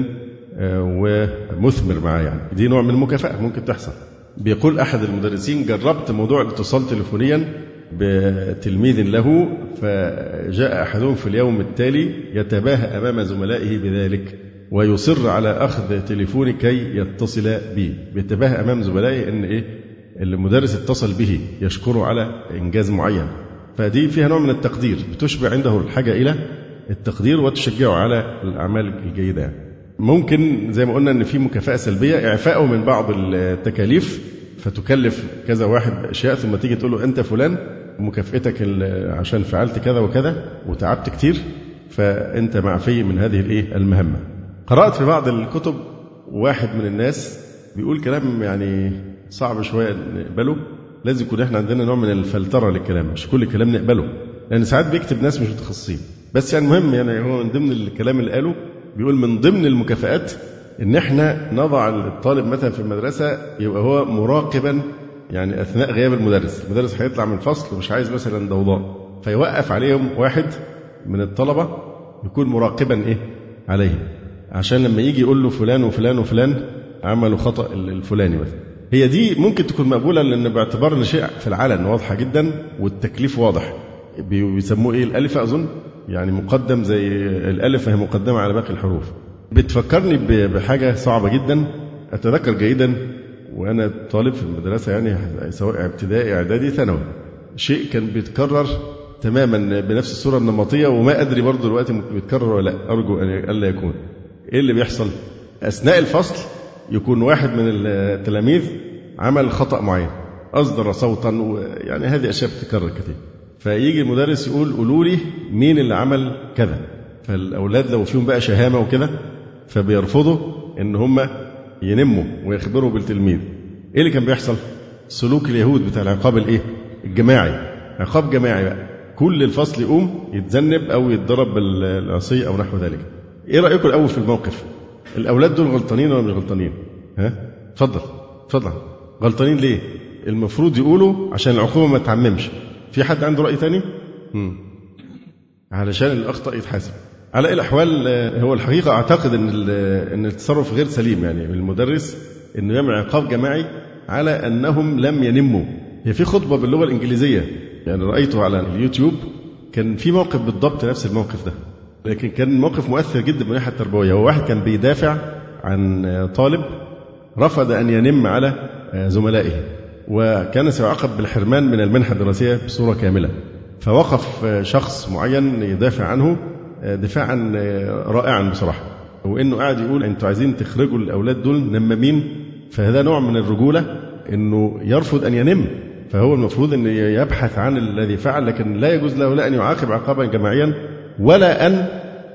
Speaker 2: ومثمر معاه. يعني دي نوع من المكافأة ممكن تحصل. بيقول أحد المدرسين جربت موضوع الاتصال تليفونيا بتلميذ له، فجاء أحدهم في اليوم التالي يتباهى أمام زملائه بذلك ويصر على أخذ تليفوني كي يتصل بي. بيتباهى أمام زملائه إن إيه المدرس اتصل به يشكره على إنجاز معين. فدي فيها نوع من التقدير، بتشبع عنده الحاجة إلى التقدير وتشجعه على الأعمال الجيدة. ممكن زي ما قلنا إن في مكافأة سلبية، إعفائه من بعض التكاليف، فتكلف كذا واحد بأشياء ثم تيجي تقول له أنت فلان مكافأتك عشان فعلت كذا وكذا وتعبت كتير، فأنت معفي من هذه الإيه المهمة. قرأت في بعض الكتب واحد من الناس بيقول كلام يعني صعب شوية نقبله، لازم يكون احنا عندنا نوع من الفلترة للكلام، مش كل كلام نقبله، لأن ساعات بيكتب ناس مش متخصصين. بس يعني مهم، يعني هو من ضمن الكلام اللي قاله بيقول من ضمن المكافآت إن احنا نضع الطالب مثلا في المدرسة يبقى هو مراقبا، يعني أثناء غياب المدرس، المدرس هيطلع من الفصل ومش عايز مثلا ضوضاء، فيوقف عليهم واحد من الطلبة يكون مراقبا إيه عليهم. عشان لما يجي يقول له فلان وفلان وفلان عملوا خطأ الفلاني مثلا. هي دي ممكن تكون مقبولة لأن باعتبار ان شيء في العلن واضحة جدا والتكليف واضح. بيسموه ايه الألف أظن، يعني مقدم زي الألف هي مقدمة على باقي الحروف. بتفكرني بحاجة صعبة جدا. أتذكر جيدا وأنا طالب في المدرسة، يعني سواء ابتدائي إعدادي ثانوي، شيء كان بيتكرر تماما بنفس الصورة النمطية، وما أدري برضه دلوقتي بيتكرر ولا لا، أرجو أن ألا يكون. إيه اللي بيحصل؟ أثناء الفصل يكون واحد من التلاميذ عمل خطأ معين، أصدر صوتا، يعني هذه أشياء بتتكرر كتير. فيجي المدرس يقول قولوا لي مين اللي عمل كذا. فالأولاد لو فيهم بقى شهامة وكده فبيرفضوا إن هم ينموا ويخبروا بالتلميذ. إيه اللي كان بيحصل؟ سلوك اليهود بتاع العقاب الإيه؟ الجماعي. عقاب جماعي بقى، كل الفصل يقوم يتذنب أو يتضرب بالعصي أو نحو ذلك. إيه رأيكم الأول في الموقف؟ الأولاد دول غلطانين ولا مش غلطانين؟ ها؟ اتفضل اتفضل. غلطانين ليه؟ المفروض يقولوا عشان العقوبة ما تعممش. في حد عنده رأي تاني؟ مم. علشان الأخطأ يتحاسب. على أي الأحوال هو الحقيقة أعتقد أن أن التصرف غير سليم يعني من المدرس إنه يعمل عقاب جماعي على أنهم لم ينموا. هي في خطبة باللغة الإنجليزية يعني رأيته على اليوتيوب، كان في موقف بالضبط نفس الموقف ده، لكن كان موقف مؤثر جدا من الناحية التربوية. هو واحد كان بيدافع عن طالب رفض أن ينم على زملائه، وكان سيعاقب بالحرمان من المنحة الدراسية بصورة كاملة. فوقف شخص معين يدافع عنه دفاعا رائعا بصراحة، وإنه قاعد يقول أنتوا عايزين تخرجوا الأولاد دول نمامين، فهذا نوع من الرجولة إنه يرفض أن ينم. فهو المفروض أن يبحث عن الذي فعل، لكن لا يجوز له لا أن يعاقب عقابا جماعيا ولا أن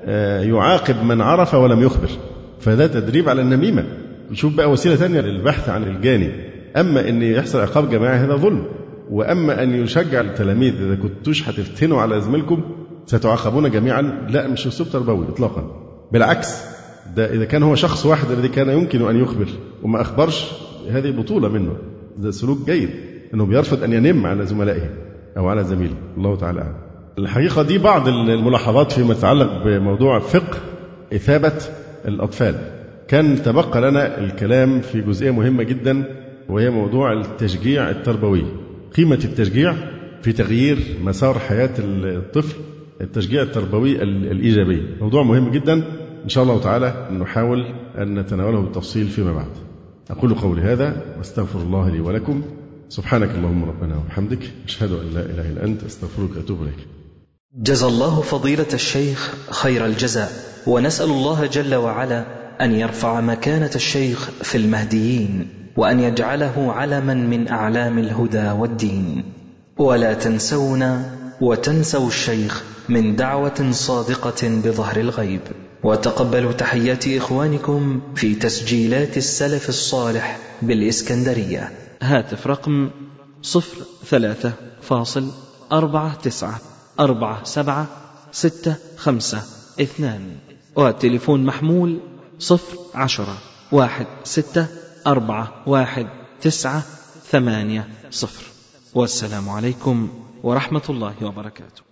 Speaker 2: يعاقب من عرف ولم يخبر، فده تدريب على النميمة. يشوف بقى وسيلة ثانية للبحث عن الجاني. أما أن يحصل عقاب جماعي هذا ظلم، وأما أن يشجع التلاميذ إذا كنتوش هتفتنوا على زميلكم ستعاقبون جميعا، لا مش أسلوب تربوي إطلاقا. بالعكس، ده إذا كان هو شخص واحد الذي كان يمكن أن يخبر وما أخبرش هذه بطولة منه، ده سلوك جيد أنه بيرفض أن ينم على زملائه أو على زميله. الله تعالى أعلم. الحقيقة دي بعض الملاحظات فيما يتعلق بموضوع فقه إثابة الأطفال. كان تبقى لنا الكلام في جزئية مهمة جدا، وهي موضوع التشجيع التربوي. قيمة التشجيع في تغيير مسار حياة الطفل، التشجيع التربوي الإيجابي، موضوع مهم جدا إن شاء الله تعالى نحاول أن نتناوله بالتفصيل فيما بعد. أقول قولي هذا واستغفر الله لي ولكم. سبحانك اللهم ربنا وبحمدك، أشهد أن لا إله إلا أنت، أستغفرك وأتوب إليك.
Speaker 1: جزا الله فضيلة الشيخ خير الجزاء، ونسأل الله جل وعلا أن يرفع مكانة الشيخ في المهديين، وأن يجعله علما من أعلام الهدى والدين. ولا تنسونا وتنسوا الشيخ من دعوة صادقة بظهر الغيب، وتقبلوا تحيات إخوانكم في تسجيلات السلف الصالح بالإسكندرية. هاتف رقم صفر ثلاثة فاصل أربعة تسعة أربعة سبعة ستة خمسة اثنان، والتليفون محمول صفر عشرة واحد ستة أربعة واحد تسعة ثمانية صفر. والسلام عليكم ورحمة الله وبركاته.